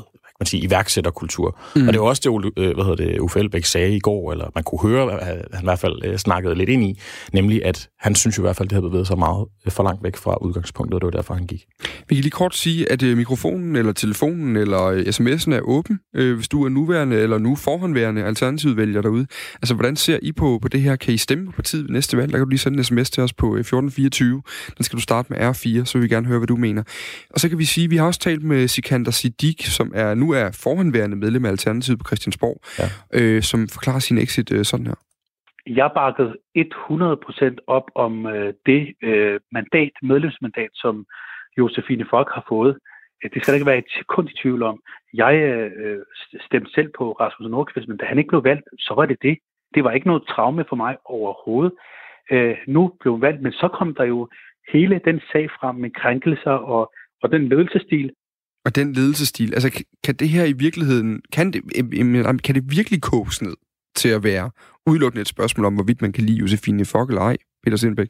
man sige, iværksætterkultur. Mm. Og det var også det, øh, hvad hedder det, Uffe Elbæk sagde i går, eller man kunne høre, at han i hvert fald øh, snakkede lidt ind i, nemlig at han synes jo i hvert fald, det havde bevæget sig meget øh, for langt væk fra udgangspunktet, og det var derfor, han gik. Vi kan lige kort sige, at øh, mikrofonen, eller telefonen, eller øh, sms'en er åben, øh, hvis du er nuværende eller nu forhåndværende alternativvælger derude. Altså, hvordan ser I på, på det her? Kan I stemme på partiet ved næste valg? Der kan du lige sende en sms til os på øh, fjorten fireogtyve. Den skal du starte med R fire, så vil vi gerne høre, hvad du mener. Og så kan vi sige, at vi har også talt med Sikander Siddique, som er, nu er forhåndværende medlem af Alternativet på Christiansborg, ja. øh, som forklarer sin exit øh, sådan her. Jeg bakkede hundrede procent op om øh, det øh, mandat, medlemsmandat, som Josephine Fock har fået. Det skal der ikke være et sekund i tvivl om. Jeg øh, stemte selv på Rasmus Nordqvist, men da han ikke blev valgt, så var det det. Det var ikke noget traume for mig overhovedet. Øh, nu blev han valgt, men så kom der jo hele den sag frem med krænkelser og, og den ledelsesstil. Og den ledelsesstil, altså kan det her i virkeligheden, kan det, kan det virkelig koges ned til at være udelukkende et spørgsmål om, hvorvidt man kan lide Josephine Fock eller ej, Peter Sindbæk?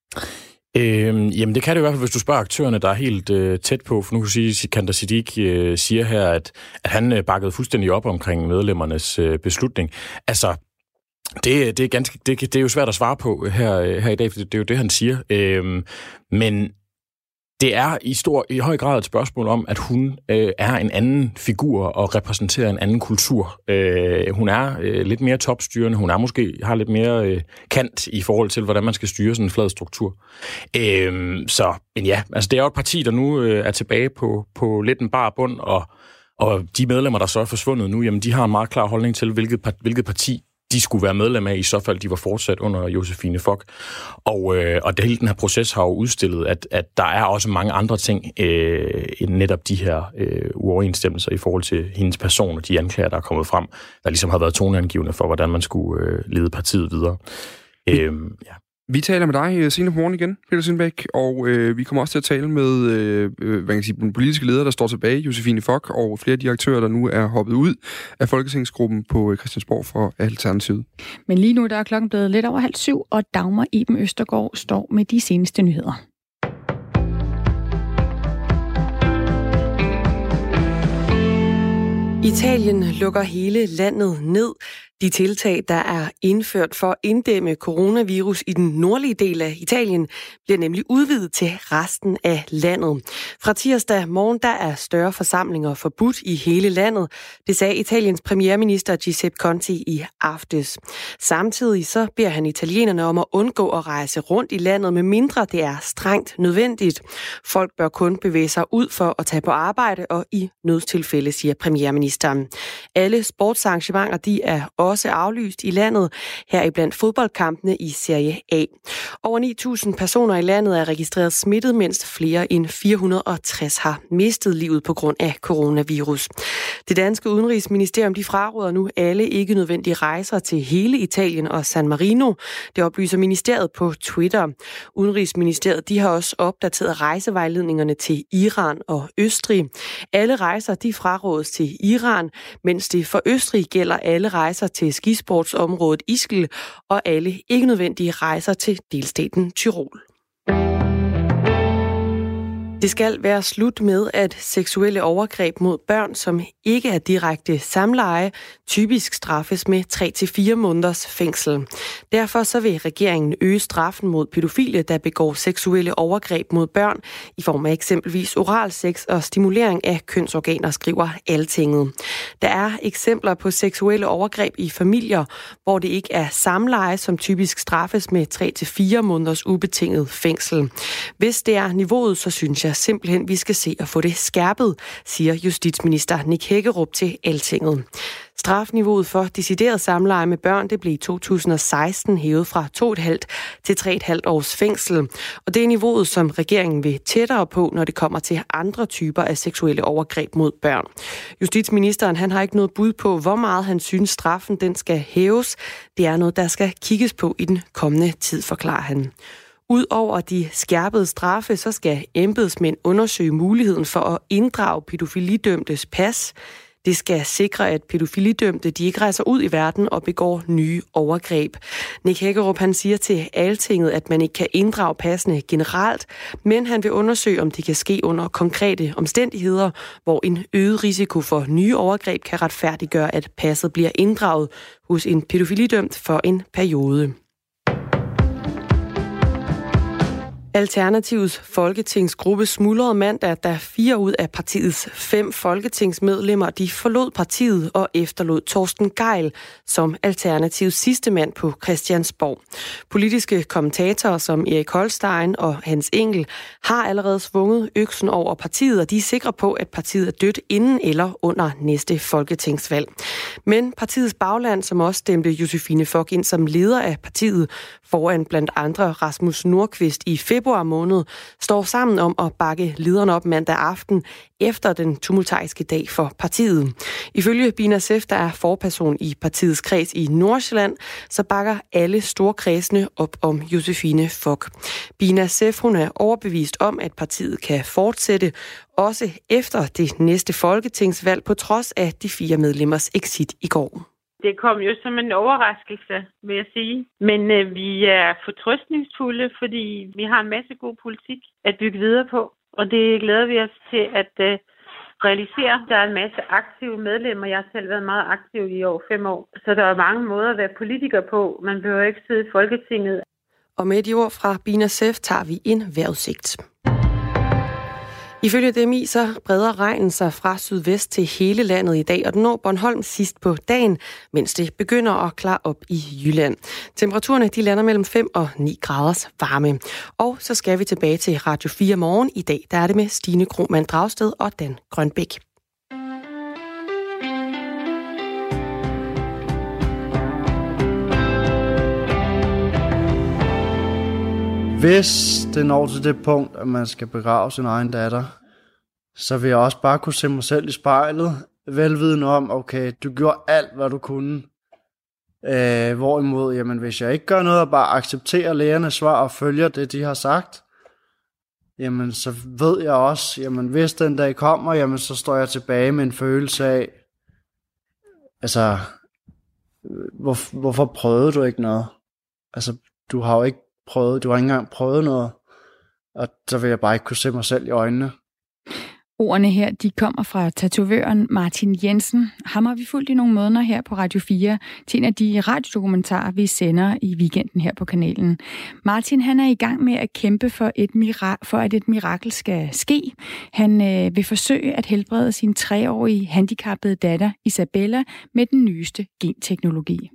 Øhm, jamen det kan det i hvert fald, hvis du spørger aktørerne, der er helt øh, tæt på, for nu kan du sige, at Sikander Siddique øh, siger her, at, at han øh, bakkede fuldstændig op omkring medlemmernes øh, beslutning. Altså, det, det, er ganske, det, det er jo svært at svare på her, her i dag, for det, det er jo det, han siger. Øhm, men det er i, stor, i høj grad et spørgsmål om, at hun øh, er en anden figur og repræsenterer en anden kultur. Øh, hun er øh, lidt mere topstyrende, hun er måske har lidt mere øh, kant i forhold til, hvordan man skal styre sådan en flad struktur. Øh, så, men ja, altså det er jo et parti, der nu øh, er tilbage på, på lidt en bar bund, og, og de medlemmer, der så er forsvundet nu, jamen de har en meget klar holdning til, hvilket, hvilket parti de skulle være medlem af, i så fald de var fortsat under Josephine Fock. Og, øh, og det, hele den her proces har jo udstillet, at, at der er også mange andre ting øh, end netop de her øh, uoverensstemmelser i forhold til hendes person og de anklager, der er kommet frem, der ligesom har været toneangivende for, hvordan man skulle øh, lede partiet videre. Øh, ja. Vi taler med dig senere på morgen igen, Peter Sindbæk, og øh, vi kommer også til at tale med øh, hvad kan jeg sige, den politiske leder, der står tilbage, Josephine Fock, og flere af de aktører, der nu er hoppet ud af Folketingsgruppen på Christiansborg for Alternativet. Men lige nu der er klokken blevet lidt over halv syv, og Dagmar Iben Østergaard står med de seneste nyheder. Italien lukker hele landet ned. De tiltag, der er indført for at inddæmme coronavirus i den nordlige del af Italien, bliver nemlig udvidet til resten af landet. Fra tirsdag morgen der er større forsamlinger forbudt i hele landet. Det sagde Italiens premierminister Giuseppe Conte i aftes. Samtidig så beder han italienerne om at undgå at rejse rundt i landet, med mindre det er strengt nødvendigt. Folk bør kun bevæge sig ud for at tage på arbejde og i nødstilfælde, siger premierministeren. Alle sportsarrangementer de er også aflyst i landet, heriblandt fodboldkampene i Serie A. Over ni tusind personer i landet er registreret smittet, mens flere end fire hundrede og tres har mistet livet på grund af coronavirus. Det danske udenrigsministerium de fraråder nu alle ikke nødvendige rejser til hele Italien og San Marino. Det oplyser ministeriet på Twitter. Udenrigsministeriet de har også opdateret rejsevejledningerne til Iran og Østrig. Alle rejser de frarådes til Iran, mens det for Østrig gælder alle rejser til skisportsområdet Ischgl og alle ikke nødvendige rejser til delstaten Tyrol. Det skal være slut med, at seksuelle overgreb mod børn, som ikke er direkte samleje, typisk straffes med tre til fire måneders fængsel. Derfor så vil regeringen øge straffen mod pædofile, der begår seksuelle overgreb mod børn, i form af eksempelvis oralsex og stimulering af kønsorganer, skriver Altinget. Der er eksempler på seksuelle overgreb i familier, hvor det ikke er samleje, som typisk straffes med tre til fire måneders ubetinget fængsel. Hvis det er niveauet, så synes jeg simpelthen, vi skal se at få det skærpet, siger justitsminister Nick Hækkerup til Altinget. Strafniveauet for decideret samleje med børn, det blev i to tusind og seksten hævet fra to komma fem til tre komma fem års fængsel. Og det er niveauet, som regeringen vil tættere på, når det kommer til andre typer af seksuelle overgreb mod børn. Justitsministeren han har ikke noget bud på, hvor meget han synes straffen den skal hæves. Det er noget, der skal kigges på i den kommende tid, forklarer han. Udover de skærpede straffe, så skal embedsmænd undersøge muligheden for at inddrage pædofilidømtes pas. Det skal sikre, at pædofilidømte de ikke rejser ud i verden og begår nye overgreb. Nick Hækkerup han siger til Altinget, at man ikke kan inddrage passene generelt, men han vil undersøge, om det kan ske under konkrete omstændigheder, hvor en øget risiko for nye overgreb kan retfærdiggøre, at passet bliver inddraget hos en pædofilidømt for en periode. Alternativets folketingsgruppe smuldrede mandag, da fire ud af partiets fem folketingsmedlemmer de forlod partiet og efterlod Torsten Gejl som Alternativets sidste mand på Christiansborg. Politiske kommentatorer som Erik Holstein og Hans Engel har allerede svunget øksen over partiet, og de er sikre på, at partiet er dødt inden eller under næste folketingsvalg. Men partiets bagland, som også stemte Josefine Fock ind som leder af partiet, foran blandt andre Rasmus Nordqvist i februar måned, står sammen om at bakke lederne op mandag aften efter den tumultariske dag for partiet. Ifølge Bina Sef, der er forperson i partiets kreds i Nordsjælland, så bakker alle storkredsene op om Josefine Fock. Bina Sef, hun er overbevist om, at partiet kan fortsætte også efter det næste folketingsvalg, på trods af de fire medlemmers exit i går. Det kom jo som en overraskelse, vil jeg sige. Men øh, vi er fortrøstningsfulde, fordi vi har en masse god politik at bygge videre på. Og det glæder vi os til at øh, realisere. Der er en masse aktive medlemmer. Jeg har selv været meget aktiv i over fem år. Så der er mange måder at være politiker på. Man behøver ikke sidde i Folketinget. Og med de ord fra Bina Sef tager vi en vejrudsigt. Ifølge D M I så breder regnen sig fra sydvest til hele landet i dag, og den når Bornholm sidst på dagen, mens det begynder at klare op i Jylland. Temperaturerne de lander mellem fem og ni graders varme. Og så skal vi tilbage til Radio fire morgen. I dag der er det med Stine Krohmann Dragsted og Dan Grønbæk. Hvis det når til det punkt, at man skal begrave sin egen datter, så vil jeg også bare kunne se mig selv i spejlet, velvidende om, okay, du gjorde alt, hvad du kunne. Øh, hvorimod, jamen, hvis jeg ikke gør noget og bare accepterer lægernes svar og følger det, de har sagt, jamen, så ved jeg også, jamen, hvis den dag kommer, jamen, så står jeg tilbage med en følelse af, altså, hvor, hvorfor prøvede du ikke noget? Altså, du har jo ikke prøvet, du har ikke engang prøvet noget, og så vil jeg bare ikke kunne se mig selv i øjnene. Ordene her, de kommer fra tatovøren Martin Jensen. Ham har vi fulgt i nogle måneder her på Radio fire til en af de radiodokumentarer, vi sender i weekenden her på kanalen. Martin, han er i gang med at kæmpe for, et mira- for at et mirakel skal ske. Han øh, vil forsøge at helbrede sin treårige handicappede datter Isabella med den nyeste genteknologi.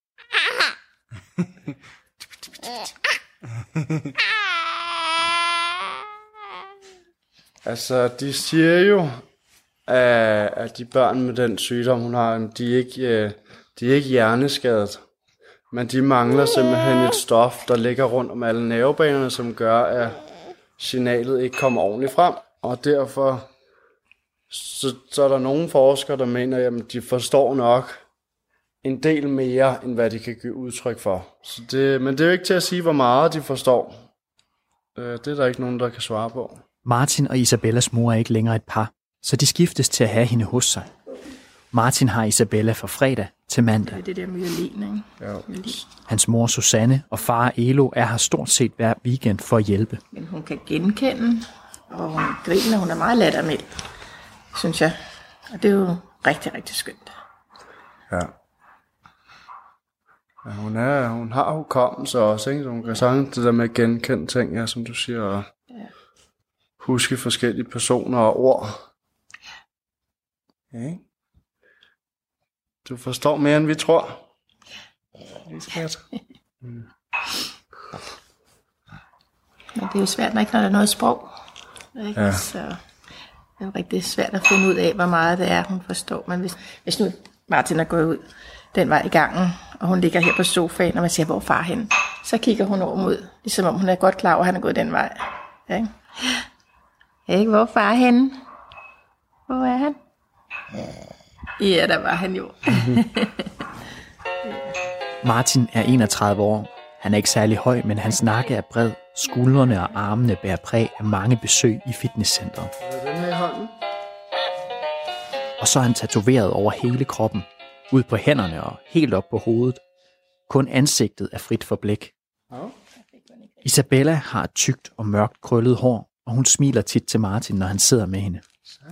Altså, de siger jo, at de børn med den sygdom, hun har, de er ikke, de er ikke hjerneskadet. Men de mangler simpelthen et stof, der ligger rundt om alle nervebanerne, som gør, at signalet ikke kommer ordentligt frem. Og derfor så, så er der nogle forskere, der mener, at de forstår nok en del mere, end hvad de kan give udtryk for. Så det, men det er jo ikke til at sige, hvor meget de forstår. Det er der ikke nogen, der kan svare på. Martin og Isabellas mor er ikke længere et par, så de skiftes til at have hende hos sig. Martin har Isabella fra fredag til mandag. Det er det der myelin, ikke? Ja. Hans mor Susanne og far Elo er her stort set hver weekend for at hjælpe. Men hun kan genkende, og hun griner, hun er meget lattermild, synes jeg. Og det er jo rigtig, rigtig skønt. Ja. Ja, hun, er, hun har hukommelse også, ikke? Så hun kan sagtens det der med at genkende ting, ja, som du siger, og ja. Huske forskellige personer og ord. Ja. Du forstår mere, end vi tror. Det er svært. Mm. Men det er jo svært, når ikke når der er noget sprog. Ikke? Ja. Så det er jo rigtig svært at finde ud af, hvor meget det er, hun forstår. Men hvis, hvis nu Martin er gået ud den vej i gangen, og hun ligger her på sofaen, og man siger, hvor er far henne? Så kigger hun over mod, ligesom om hun er godt klar over, at han er gået den vej. Ja, ikke? Ikke, hvor er far henne? Hvor er han? Ja, der var han jo. Martin er enogtredive år. Han er ikke særlig høj, men hans nakke er bred. Skuldrene og armene bærer præg af mange besøg i fitnesscentret. Den her i hånden. og så er han tatoveret over hele kroppen, ud på hænderne og helt op på hovedet. Kun ansigtet er frit for blæk. Isabella har et tykt og mørkt krøllet hår, og hun smiler tit til Martin, når han sidder med hende.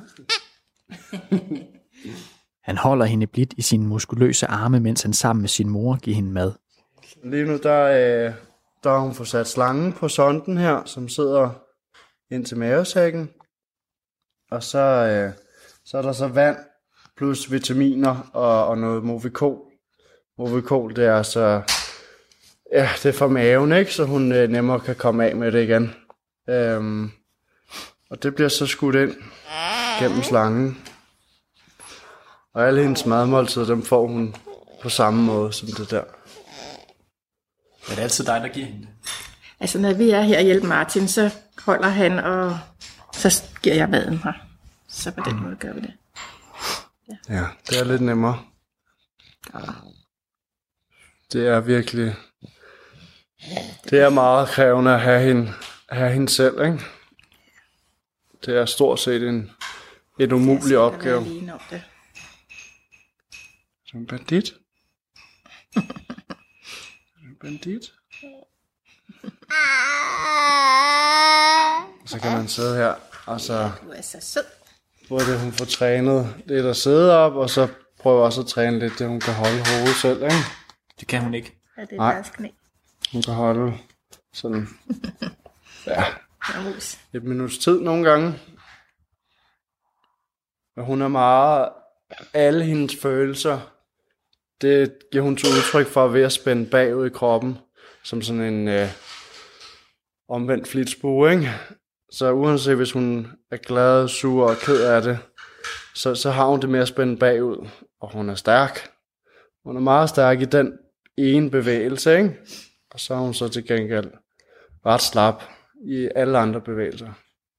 Han holder hende blidt i sine muskuløse arme, mens han sammen med sin mor giver hende mad. Lige nu der, øh, der har hun fået sat slangen på sonden her, som sidder ind til mavesækken. Og så, øh, så er der så vand plus vitaminer og, og noget Movicol. Movicol, det er så ja, det er for maven, ikke? Så hun øh, nemmere kan komme af med det igen. Øhm, og det bliver så skudt ind gennem slangen. Og alle hendes madmåltider, dem får hun på samme måde som det der. Er det altid dig, der giver hende det? Altså, når vi er her og hjælper Martin, så holder han, og så giver jeg maden her. Så på den mm. måde gør vi det. Ja, ja, det er lidt nemmere. Ja. Det er virkelig... Det er meget krævende at have hende, have hende selv, ikke? Det er stort set en, en umulig opgave. Som bandit. Som bandit. Så kan man sidde her, og så... Du er så sød. Både hun får trænet lidt at sidde op, og så prøver også at træne lidt, det hun kan holde hovedet selv, ikke? Det kan hun ikke. Ja, det er Nej. deres knæ. Hun kan holde sådan... Ja. Et minuts tid nogle gange. Og hun er meget... Alle hendes følelser, det giver hun til udtryk for ved at spænde bagud i kroppen, som sådan en øh, omvendt flitsbue, ikke? Så uanset hvis hun er glad, sur og ked af det, så, så har hun det med at spænde bagud, og hun er stærk. Hun er meget stærk i den ene bevægelse, ikke? Og så er hun så til gengæld ret slap i alle andre bevægelser.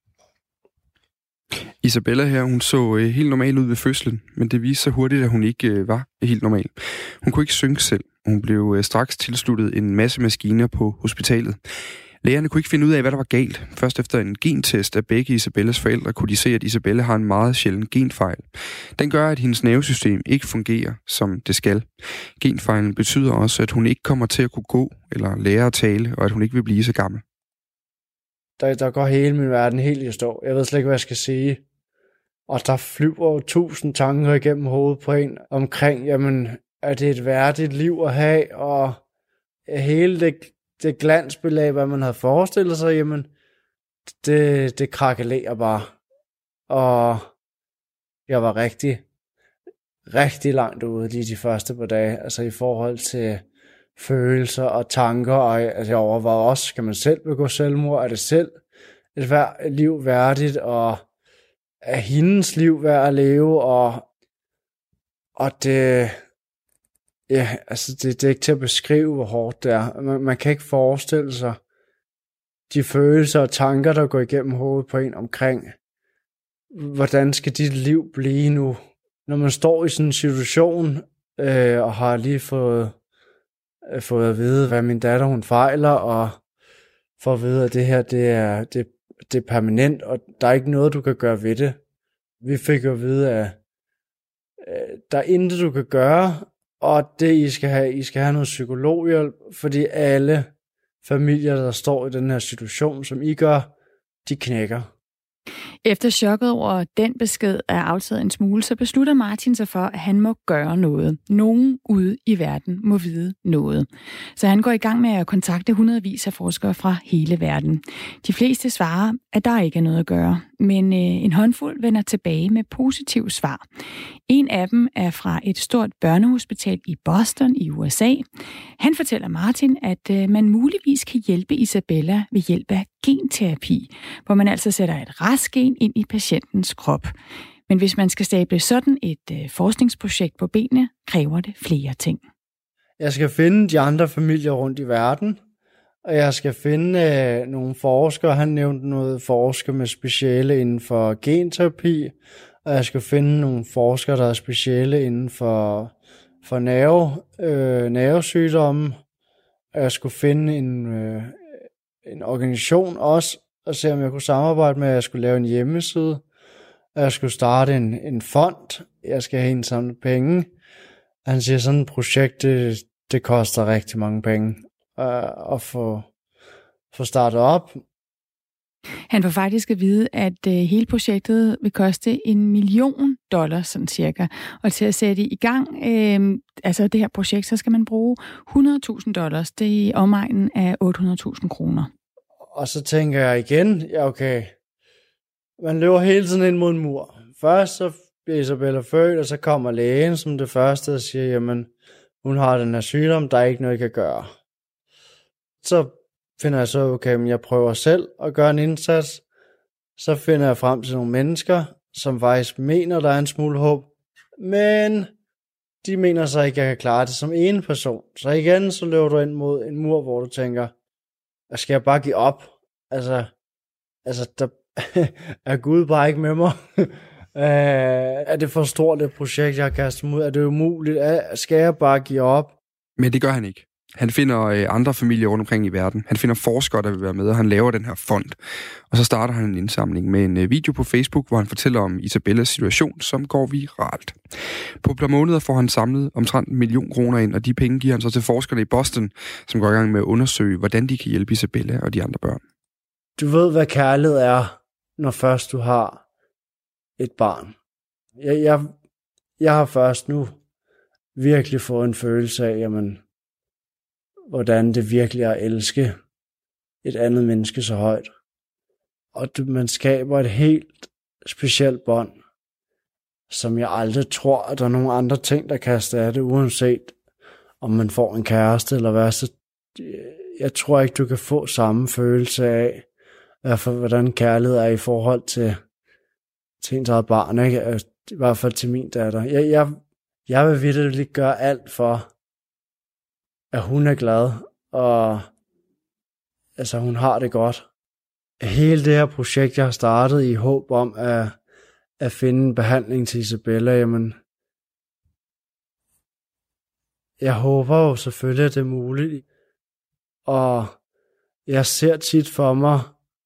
Isabella her, hun så øh, helt normal ud ved fødslen, men det viste sig hurtigt, at hun ikke øh, var helt normal. Hun kunne ikke synge selv, og hun blev øh, straks tilsluttet en masse maskiner på hospitalet. Lægerne kunne ikke finde ud af, hvad der var galt. Først efter en gentest af begge Isabellas forældre, kunne de se, at Isabella har en meget sjælden genfejl. Den gør, at hendes nervesystem ikke fungerer, som det skal. Genfejlen betyder også, at hun ikke kommer til at kunne gå eller lære at tale, og at hun ikke vil blive så gammel. Der, der går hele min verden helt i stå. Jeg ved slet ikke, hvad jeg skal sige. Og der flyver tusind tanker igennem hovedet på en omkring, jamen, er det et værdigt liv at have, og hele det, det glansbillede, hvad man havde forestillet sig, jamen, det, det krakelerer bare. Og jeg var rigtig, rigtig langt ude lige de første par dage, altså i forhold til følelser og tanker, og altså, jeg overvejede også, skal man selv begå selvmord? Er det selv et vær- liv værdigt, og er hendes liv værd at leve, og, og det, ja, altså det, det er ikke til at beskrive, hvor hårdt det er. Man, man kan ikke forestille sig de følelser og tanker, der går igennem hovedet på en omkring, hvordan skal dit liv blive nu, når man står i sådan en situation, øh, og har lige fået fået at vide, hvad min datter hun fejler, og for at vide, at det her det er, det, det er permanent, og der er ikke noget, du kan gøre ved det. Vi fik jo at vide, at øh, der er intet, du kan gøre, og det, I skal have, I skal have noget psykologhjælp, fordi alle familier, der står i den her situation, som I gør, de knækker. Efter chokket over den besked er aftaget en smule, så beslutter Martin sig for, at han må gøre noget. Nogen ude i verden må vide noget. Så han går i gang med at kontakte hundredvis af forskere fra hele verden. De fleste svarer, at der ikke er noget at gøre, men en håndfuld vender tilbage med positive svar. En af dem er fra et stort børnehospital i Boston i U S A. Han fortæller Martin, at man muligvis kan hjælpe Isabella ved hjælp af genterapi, hvor man altså sætter et rask gen ind i patientens krop. Men hvis man skal stable sådan et øh, forskningsprojekt på benene, kræver det flere ting. Jeg skal finde de andre familier rundt i verden, og jeg skal finde øh, nogle forskere. Han nævnte noget forskere med speciale inden for genterapi, og jeg skal finde nogle forskere, der er speciale inden for, for nerve, øh, nervesygdomme. Og jeg skulle finde en, øh, en organisation også, og se om jeg kunne samarbejde med, at jeg skulle lave en hjemmeside, og jeg skulle starte en, en fond, jeg skal have en samle penge. Han siger, sådan et projekt, det, det koster rigtig mange penge øh, at få, få startet op. Han får faktisk at vide, at øh, hele projektet vil koste en million dollars, sådan cirka. Og til at sætte i gang, øh, altså det her projekt, så skal man bruge hundrede tusind dollars. Det er i omegnen af otte hundrede tusind kroner. Og så tænker jeg igen, ja okay, man løber hele tiden ind mod en mur. Først så bliver Isabella født, og så kommer lægen som det første og siger, jamen, hun har den her sygdom, der er ikke noget, jeg kan gøre. Så finder jeg så, okay, men jeg prøver selv at gøre en indsats. Så finder jeg frem til nogle mennesker, som faktisk mener, der er en smule håb. Men de mener så ikke, at jeg kan klare det som en person. Så igen, så løber du ind mod en mur, hvor du tænker, skal jeg bare give op? Altså, altså der er Gud bare ikke med mig. Er det for stort et projekt, jeg har kastet mig ud? Er det umuligt? Skal jeg bare give op? Men det gør han ikke. Han finder øh, andre familier rundt omkring i verden. Han finder forskere, der vil være med, og han laver den her fond. Og så starter han en indsamling med en øh, video på Facebook, hvor han fortæller om Isabellas situation, som går viralt. På et par måneder får han samlet omtrent en million kroner ind, og de penge giver han så til forskerne i Boston, som går i gang med at undersøge, hvordan de kan hjælpe Isabella og de andre børn. Du ved, hvad kærlighed er, når først du har et barn. Jeg, jeg, jeg har først nu virkelig fået en følelse af, jamen, hvordan det virkelig er at elske et andet menneske så højt. Og du, man skaber et helt specielt bånd, som jeg aldrig tror, at der er nogle andre ting, der kan erstatte, uanset om man får en kæreste eller hvad. Så jeg tror ikke, du kan få samme følelse af, hvordan kærlighed er i forhold til, til ens eget barn, ikke? I hvert fald til min datter. Jeg, jeg, jeg vil virkelig gøre alt for, at hun er glad, og altså, hun har det godt. Hele det her projekt, jeg har startet i håb om at, at finde en behandling til Isabella, jamen, jeg håber jo selvfølgelig, at det er muligt. Og jeg ser tit for mig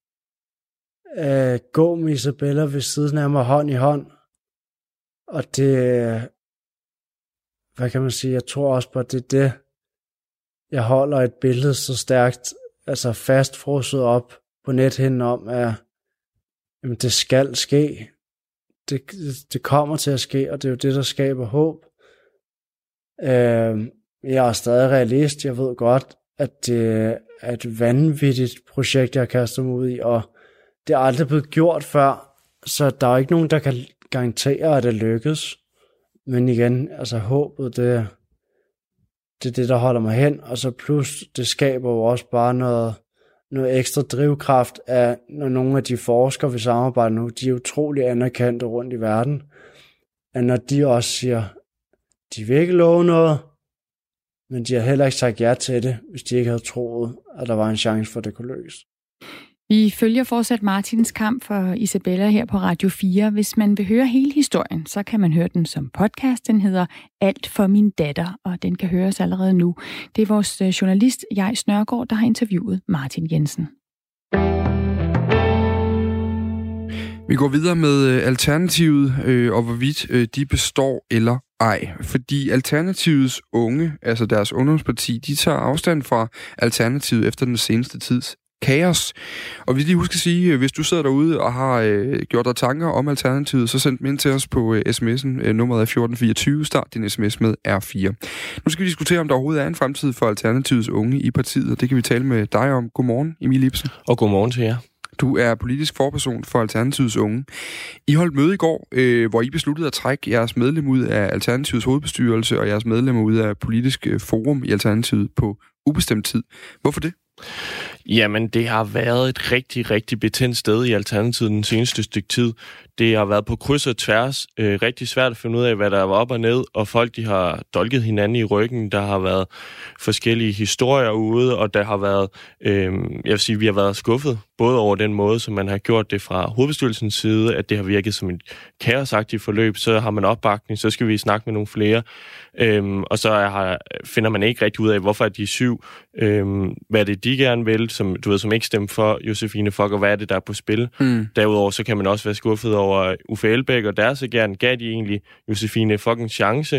at gå med Isabella ved siden af mig hånd i hånd. Og det, hvad kan man sige, jeg tror også på, at det er det, jeg holder et billede så stærkt, altså fastfrosset op på nethinden om, at jamen, det skal ske. Det, det kommer til at ske, og det er jo det, der skaber håb. Øh, jeg er stadig realist. Jeg ved godt, at det er et vanvittigt projekt, jeg kaster mig ud i, og det er aldrig blevet gjort før, så der er ikke nogen, der kan garantere, at det lykkes. Men igen, altså håbet, det, det er det, der holder mig hen, og så plus, det skaber jo også bare noget, noget ekstra drivkraft af, når nogle af de forskere, vi samarbejder nu, de er utrolig anerkendte rundt i verden, at når de også siger, de vil ikke love noget, men de har heller ikke sagt ja til det, hvis de ikke havde troet, at der var en chance for, at det kunne løse. Vi følger fortsat Martins kamp for Isabella her på Radio fire. Hvis man vil høre hele historien, så kan man høre den som podcast. Den hedder Alt for min datter, og den kan høres allerede nu. Det er vores journalist, Jeg Snørgaard, der har interviewet Martin Jensen. Vi går videre med Alternativet, øh, og hvorvidt øh, de består eller ej. Fordi Alternativets unge, altså deres ungdomsparti, de tager afstand fra Alternativet efter den seneste tids kaos. Og vi lige huske at sige, hvis du sidder derude og har øh, gjort dig tanker om Alternativet, så send dem ind til os på øh, sms'en. Øh, nummeret er fjorten fireogtyve. Start din sms med R fire. Nu skal vi diskutere, om der overhovedet er en fremtid for Alternativets unge i partiet, og det kan vi tale med dig om. Godmorgen, Emil Ibsen. Og godmorgen til jer. Du er politisk forperson for Alternativets unge. I holdt møde i går, øh, hvor I besluttede at trække jeres medlem ud af Alternativets hovedbestyrelse og jeres medlemmer ud af politisk forum i Alternativet på ubestemt tid. Hvorfor det? Jamen, det har været et rigtig, rigtig betændt sted i Alternativet den seneste stykke tid. Det har været på kryds og tværs øh, rigtig svært at finde ud af, hvad der var op og ned, og folk de har dolket hinanden i ryggen. Der har været forskellige historier ude, og der har været, øh, jeg vil sige, vi har været skuffet, både over den måde, som man har gjort det fra hovedbestyrelsens side, at det har virket som et kaosagtigt forløb, så har man opbakning, så skal vi snakke med nogle flere, øhm, og så har, finder man ikke rigtig ud af, hvorfor er de syv, øhm, hvad er det, de gerne vil, som, du ved, som ikke stemmer for Josephine Fock, og hvad er det, der er på spil. Mm. Derudover så kan man også være skuffet over, over Uffe Elbæk og deres ageren, gav de egentlig Josephine Fock en chance.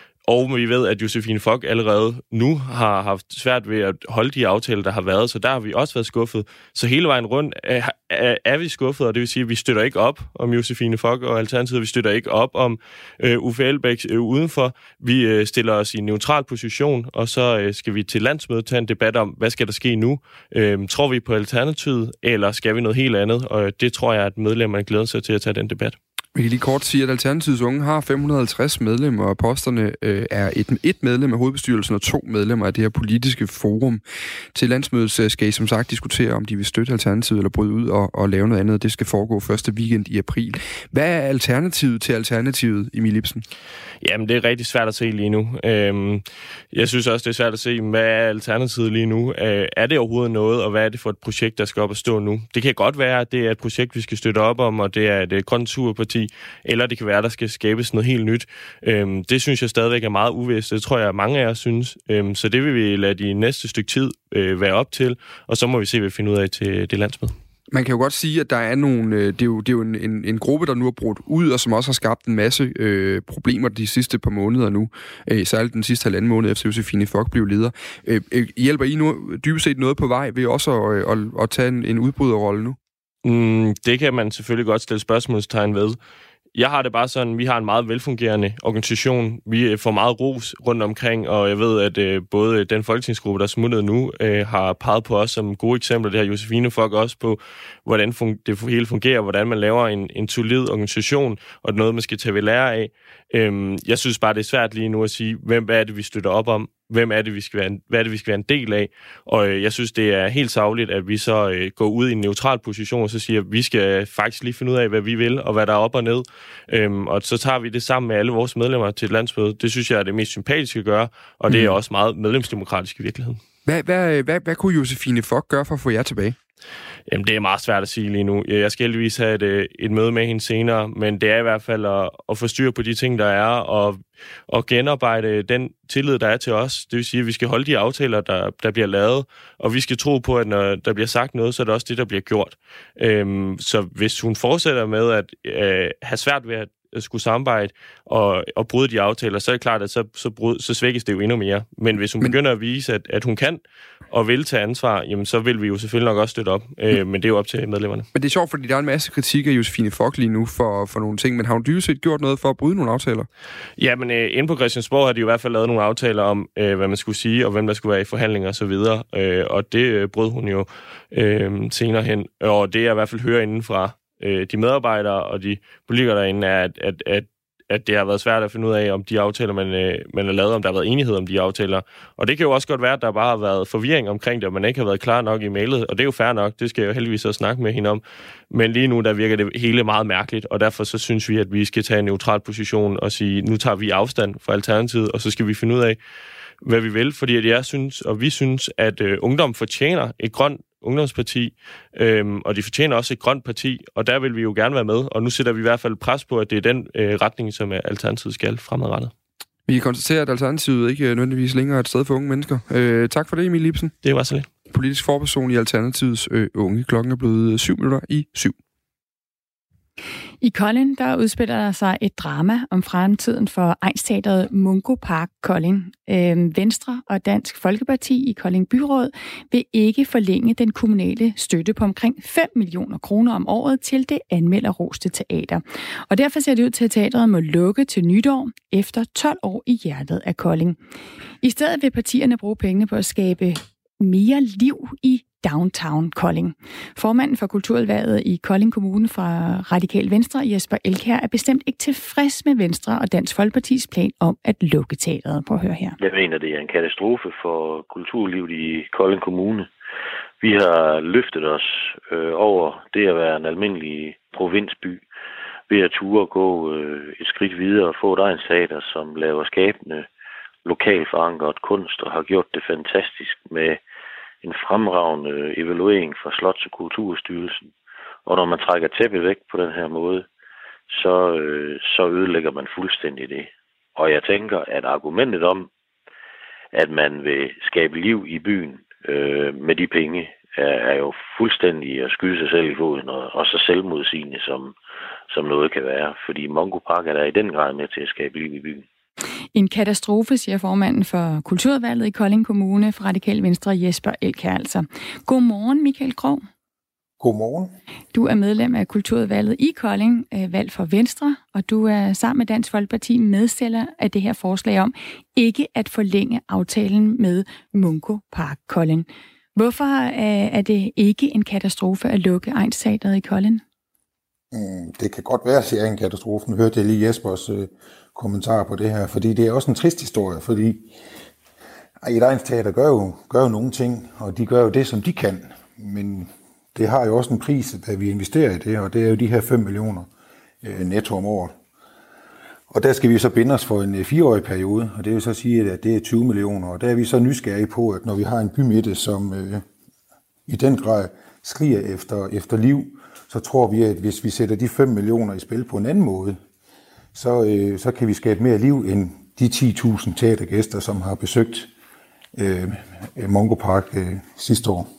Og vi ved, at Josephine Fock allerede nu har haft svært ved at holde de aftaler, der har været, så der har vi også været skuffet. Så hele vejen rundt er, er, er vi skuffet, og det vil sige, at vi støtter ikke op om Josephine Fock og Alternativet. Vi støtter ikke op om øh, Uffe Elbæk øh, udenfor. Vi øh, stiller os i en neutral position, og så øh, skal vi til landsmødet tage en debat om, hvad skal der ske nu? Øh, tror vi på Alternativet, eller skal vi noget helt andet? Og det tror jeg, at medlemmerne glæder sig til at tage den debat. Vi kan lige kort sige, at Alternativets Unge har fem hundrede og halvtreds medlemmer, og posterne øh, er et, et medlem af hovedbestyrelsen og to medlemmer af det her politiske forum. Til landsmødet skal I som sagt diskutere, om de vil støtte Alternativet eller bryde ud og, og lave noget andet. Det skal foregå første weekend i april. Hvad er alternativet til Alternativet, Emil Ipsen? Jamen, det er rigtig svært at se lige nu. Øhm, jeg synes også, det er svært at se, hvad er Alternativet lige nu? Øh, er det overhovedet noget, og hvad er det for et projekt, der skal op og stå nu? Det kan godt være, at det er et projekt, vi skal støtte op om, og det er et grønturparti, eller det kan være, at der skal skabes noget helt nyt. Øhm, det synes jeg stadigvæk er meget uvist. Det tror jeg, mange af jer synes. Øhm, så det vil vi lade de næste stykke tid øh, være op til, og så må vi se, hvad vi finder ud af til det landsmøde. Man kan jo godt sige, at der er nogle, det er jo, det er jo en, en, en gruppe, der nu er brudt ud, og som også har skabt en masse øh, problemer de sidste par måneder nu. Øh, særligt den sidste halvanden måned, efter Josephine Fock blev leder. Øh, hjælper I nu dybest set noget på vej ved også at, at, at tage en, en udbryderrolle nu? Mm, det kan man selvfølgelig godt stille spørgsmålstegn ved. Jeg har det bare sådan, vi har en meget velfungerende organisation. Vi får meget ros rundt omkring, og jeg ved, at øh, både den folketingsgruppe, der er smuttet nu, øh, har peget på os som gode eksempler. Det har Josephine Fock også på, hvordan fun- det hele fungerer, hvordan man laver en, en solid organisation, og noget, man skal tage ved lære af. Øhm, jeg synes bare, det er svært lige nu at sige, hvem er det, vi støtter op om? Hvem er det, vi skal være en, hvad er det, vi skal være en del af? Og øh, jeg synes, det er helt sagligt, at vi så øh, går ud i en neutral position, og så siger, at vi skal faktisk lige finde ud af, hvad vi vil, og hvad der er op og ned. Øhm, og så tager vi det sammen med alle vores medlemmer til et landsmøde. Det synes jeg er det mest sympatiske at gøre, og det er også meget medlemsdemokratisk i virkeligheden. Hvad, hvad, hvad, hvad kunne Josephine Fock gøre for at få jer tilbage? Jamen, det er meget svært at sige lige nu. Jeg skal heldigvis have et, et møde med hende senere, men det er i hvert fald at, at få styr på de ting, der er, og, og genarbejde den tillid, der er til os. Det vil sige, at vi skal holde de aftaler, der, der bliver lavet, og vi skal tro på, at når der bliver sagt noget, så er det også det, der bliver gjort. Øhm, så hvis hun fortsætter med at øh, have svært ved at at skulle samarbejde og, og bryde de aftaler, så er det klart, at så, så, brud, så svækkes det jo endnu mere. Men hvis hun men, begynder at vise, at, at hun kan og vil tage ansvar, jamen så vil vi jo selvfølgelig nok også støtte op. Øh, men det er jo op til medlemmerne. Men det er sjovt, fordi der er en masse kritik af Josephine Fock lige nu for, for nogle ting, men har hun dybest set gjort noget for at bryde nogle aftaler? Ja, men øh, inde på Christiansborg har de i hvert fald lavet nogle aftaler om, øh, hvad man skulle sige, og hvem der skulle være i forhandlinger og så videre. Øh, og det øh, brød hun jo øh, senere hen. Og det jeg i hvert fald hører indenfra de medarbejdere og de politikere derinde, er, at, at, at, at det har været svært at finde ud af, om de aftaler, man, man har lavet, om der har været enighed om de aftaler. Og det kan jo også godt være, at der bare har været forvirring omkring det, og man ikke har været klar nok i mailet, og det er jo fair nok, det skal jeg jo heldigvis også snakke med hende om. Men lige nu, der virker det hele meget mærkeligt, og derfor så synes vi, at vi skal tage en neutral position og sige, nu tager vi afstand fra Alternativet, og så skal vi finde ud af, hvad vi vil, fordi at jeg synes, og vi synes, at øh, ungdom fortjener et grønt ungdomsparti, øhm, og de fortjener også et grønt parti, og der vil vi jo gerne være med, og nu sætter vi i hvert fald pres på, at det er den øh, retning, som Alternativet skal fremadrettet. Vi kan konstatere, at Alternativet ikke nødvendigvis længere er et sted for unge mennesker. Øh, tak for det, Emil Ipsen. Det var så lidt. Politisk forperson i Alternativets øh, unge. Klokken er blevet syv minutter i syv. I Kolding, der udspiller der sig et drama om fremtiden for egnsteatret Mungo Park Kolding. Øh, Venstre og Dansk Folkeparti i Kolding Byråd vil ikke forlænge den kommunale støtte på omkring fem millioner kroner om året til det anmelderroste teater. Og derfor ser det ud til, at teatret må lukke til nytår efter tolv år i hjertet af Kolding. I stedet vil partierne bruge pengene på at skabe mere liv i Downtown Kolding. Formanden for kulturudvalget i Kolding Kommune fra Radikal Venstre, Jesper Elkjær, er bestemt ikke tilfreds med Venstre og Dansk Folkepartis plan om at lukke teatret. Prøv at høre her. Jeg mener, det er en katastrofe for kulturlivet i Kolding Kommune. Vi har løftet os øh, over det at være en almindelig provinsby ved at ture gå øh, et skridt videre og få et egen teater, som laver skabende, lokalt forankret kunst og har gjort det fantastisk med en fremragende evaluering fra Slots- og Kulturstyrelsen. Og når man trækker tæppet væk på den her måde, så, øh, så ødelægger man fuldstændig det. Og jeg tænker, at argumentet om, at man vil skabe liv i byen øh, med de penge, er, er jo fuldstændig at skyde sig selv i foden og, og så selvmodsigende, som, som noget kan være. Fordi Mongo Park er der i den grad med til at skabe liv i byen. En katastrofe, siger formanden for Kulturudvalget i Kolding Kommune for Radikale Venstre, Jesper Elkjær altså. Godmorgen, Michael Krog. Godmorgen. Du er medlem af Kulturudvalget i Kolding, valgt for Venstre, og du er sammen med Dansk Folkeparti medstiller af det her forslag om ikke at forlænge aftalen med Mongo Park Kolding. Hvorfor er det ikke en katastrofe at lukke Egnsteatret i Kolding? Mm, det kan godt være, at det er en katastrofe. Nu hørte jeg lige Jespers øh, kommentar på det her, fordi det er også en trist historie, fordi et Egnsteater gør jo, gør jo nogle ting, og de gør jo det, som de kan, men det har jo også en pris, at vi investerer i det, og det er jo de her fem millioner øh, netto om året. Og der skal vi så binde os for en fireårig periode, og det vil så sige, at det er tyve millioner. Og der er vi så nysgerrige på, at når vi har en bymidte, som øh, i den grad skriger efter, efter liv, så tror vi, at hvis vi sætter de fem millioner i spil på en anden måde, så, øh, så kan vi skabe mere liv end de ti tusind teatergæster, som har besøgt øh, Mongo Park øh, sidste år.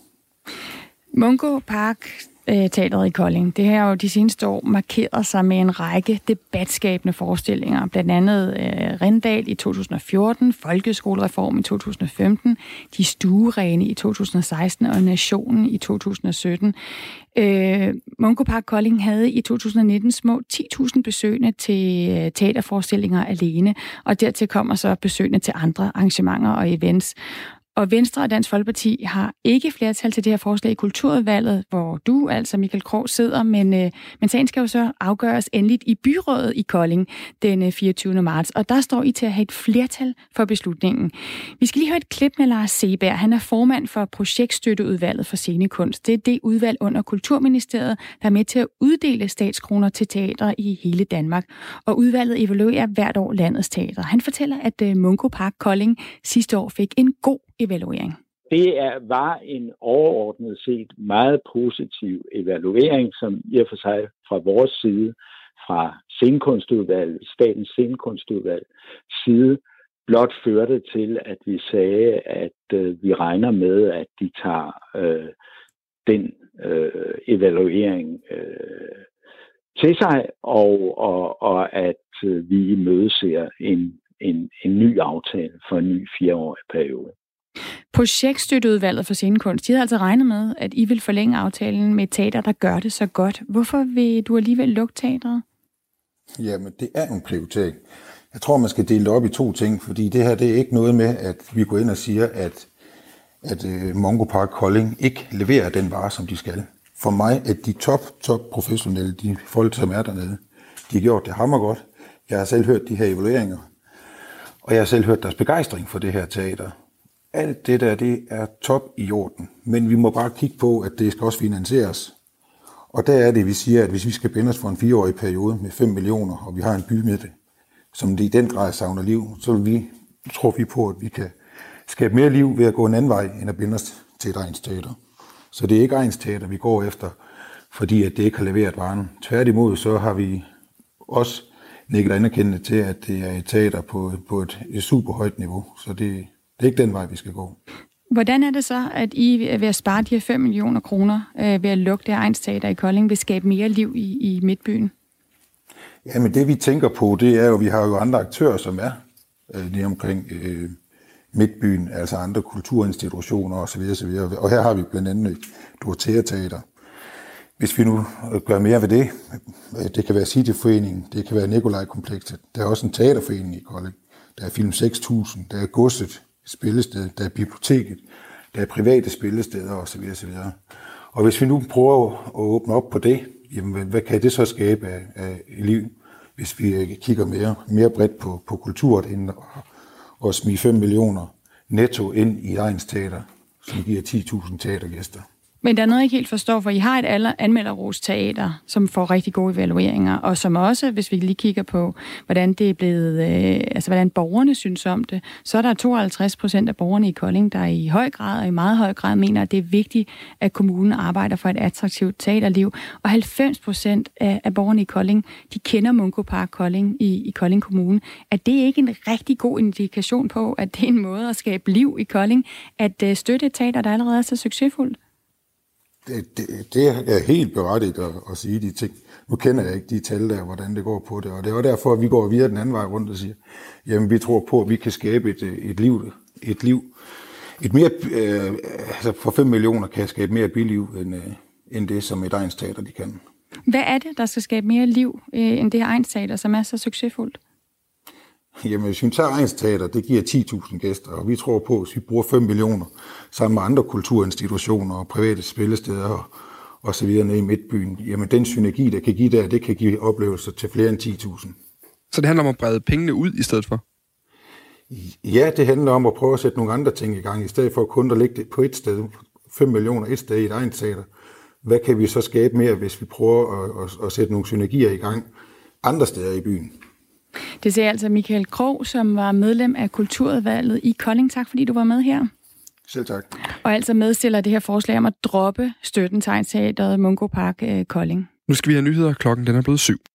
Mongo Park Teatret i Kolding, det har jo de seneste år markeret sig med en række debatskabende forestillinger, blandt andet øh, Rindal i to tusind og fjorten, Folkeskolereform i to tusind og femten, De Stuerene i to tusind og seksten og Nationen i to tusind og sytten. Øh, Mongo Park Kolding havde i to tusind og nitten små ti tusind besøgende til øh, teaterforestillinger alene, og dertil kommer så besøgende til andre arrangementer og events. Og Venstre og Dansk Folkeparti har ikke flertal til det her forslag i Kulturudvalget, hvor du, altså Michael Krog, sidder, men, øh, men sagen skal jo så afgøres endeligt i byrådet i Kolding den fireogtyvende marts, og der står I til at have et flertal for beslutningen. Vi skal lige høre et klip med Lars Seeberg. Han er formand for projektstøtteudvalget for scenekunst. Det er det udvalg under Kulturministeriet, der er med til at uddele statskroner til teatre i hele Danmark. Og udvalget evaluerer hvert år landets teatre. Han fortæller, at øh, Mongo Park Kolding sidste år fik en god evaluering. Det er, var en overordnet set meget positiv evaluering, som i og for sig fra vores side, fra scenekunstudvalget, Statens Scenekunstudvalg side, blot førte til, at vi sagde, at øh, vi regner med, at de tager øh, den øh, evaluering øh, til sig, og, og, og at øh, vi imødeser en, en, en ny aftale for en ny fireårig periode. Projektstøtteudvalget for scenekunst, de havde altså regnet med, at I vil forlænge aftalen med et teater, der gør det så godt. Hvorfor vil du alligevel lukke teatret? Jamen, det er en prioritering. Jeg tror, man skal dele det op i to ting, fordi det her, det er ikke noget med, at vi går ind og siger, at, at uh, Mongo Park Kolding ikke leverer den vare, som de skal. For mig er de top, top professionelle, de folk, som er dernede, de har gjort det hammergodt. Jeg har selv hørt de her evalueringer, og jeg har selv hørt deres begejstring for det her teater. Alt det der, det er top i orden, men vi må bare kigge på, at det skal også finansieres. Og der er det, vi siger, at hvis vi skal binde os for en fireårig periode med fem millioner, og vi har en bymidte, som det i den grad savner liv, så vil vi, tror vi på, at vi kan skabe mere liv ved at gå en anden vej, end at binde os til et egnsteater. Så det er ikke egnsteater, vi går efter, fordi at det ikke har leveret varen. Tværtimod, så har vi også nikket anerkendende til, at det er et teater på, på et, et super højt niveau. Så det Det er ikke den vej, vi skal gå. Hvordan er det så, at I ved at spare de her fem millioner kroner ved at lukke det her egnsteater i Kolding vil skabe mere liv i, i Midtbyen? Jamen det vi tænker på, det er jo, at vi har jo andre aktører, som er øh, lige omkring øh, Midtbyen, altså andre kulturinstitutioner osv. osv. Og her har vi blandt andet Dorothea Teater. Hvis vi nu gør mere ved det, det kan være Cityforeningen, det kan være Nikolaj-komplekset, der er også en teaterforening i Kolding, der er Film seks tusind, der er Godset, spillested, der er biblioteket, der er private spillesteder osv. osv. Og hvis vi nu prøver at åbne op på det, jamen hvad kan det så skabe af, af liv, hvis vi kigger mere, mere bredt på, på kulturet end at, at smide fem millioner netto ind i egnsteater, som giver ti tusind teatergæster. Men der er noget, jeg ikke helt forstår, for I har et anmelderrost teater, som får rigtig gode evalueringer, og som også, hvis vi lige kigger på, hvordan det er blevet, øh, altså hvordan borgerne synes om det, så er der tooghalvtreds procent af borgerne i Kolding, der i høj grad og i meget høj grad mener, at det er vigtigt, at kommunen arbejder for et attraktivt teaterliv, og halvfems procent af, af borgerne i Kolding, de kender Mongo Park Kolding i, i Kolding Kommune. Er det ikke en rigtig god indikation på, at det er en måde at skabe liv i Kolding, at øh, støtte et teater, der allerede er så succesfuldt? Det, det, det er helt berettigt at, at sige de ting. Nu kender jeg ikke de tal der, hvordan det går på det, og det er derfor, at vi går videre den anden vej rundt og siger, jamen vi tror på, at vi kan skabe et, et liv, et liv, et mere, øh, altså for fem millioner kan skabe mere byliv, end, øh, end det, som et egnsteater de kan. Hvad er det, der skal skabe mere liv, øh, end det her egnsteater, som er så succesfuldt? Jamen, hvis vi tager egnsteater, det giver ti tusind gæster, og vi tror på, at hvis vi bruger fem millioner sammen med andre kulturinstitutioner og private spillesteder og, og så videre nede i Midtbyen, jamen den synergi, der kan give der, det kan give oplevelser til flere end ti tusind. Så det handler om at brede pengene ud i stedet for? Ja, det handler om at prøve at sætte nogle andre ting i gang, i stedet for kun at lægge det på et sted, fem millioner et sted i et egnsteater. Hvad kan vi så skabe mere, hvis vi prøver at, at, at sætte nogle synergier i gang andre steder i byen? Det siger altså Michael Krog, som var medlem af Kulturudvalget i Kolding. Tak fordi du var med her. Selv tak. Og altså medstiller det her forslag om at droppe støtten til egnsteateret Mungo Park Kolding. Nu skal vi have nyheder. Klokken den er blevet syv.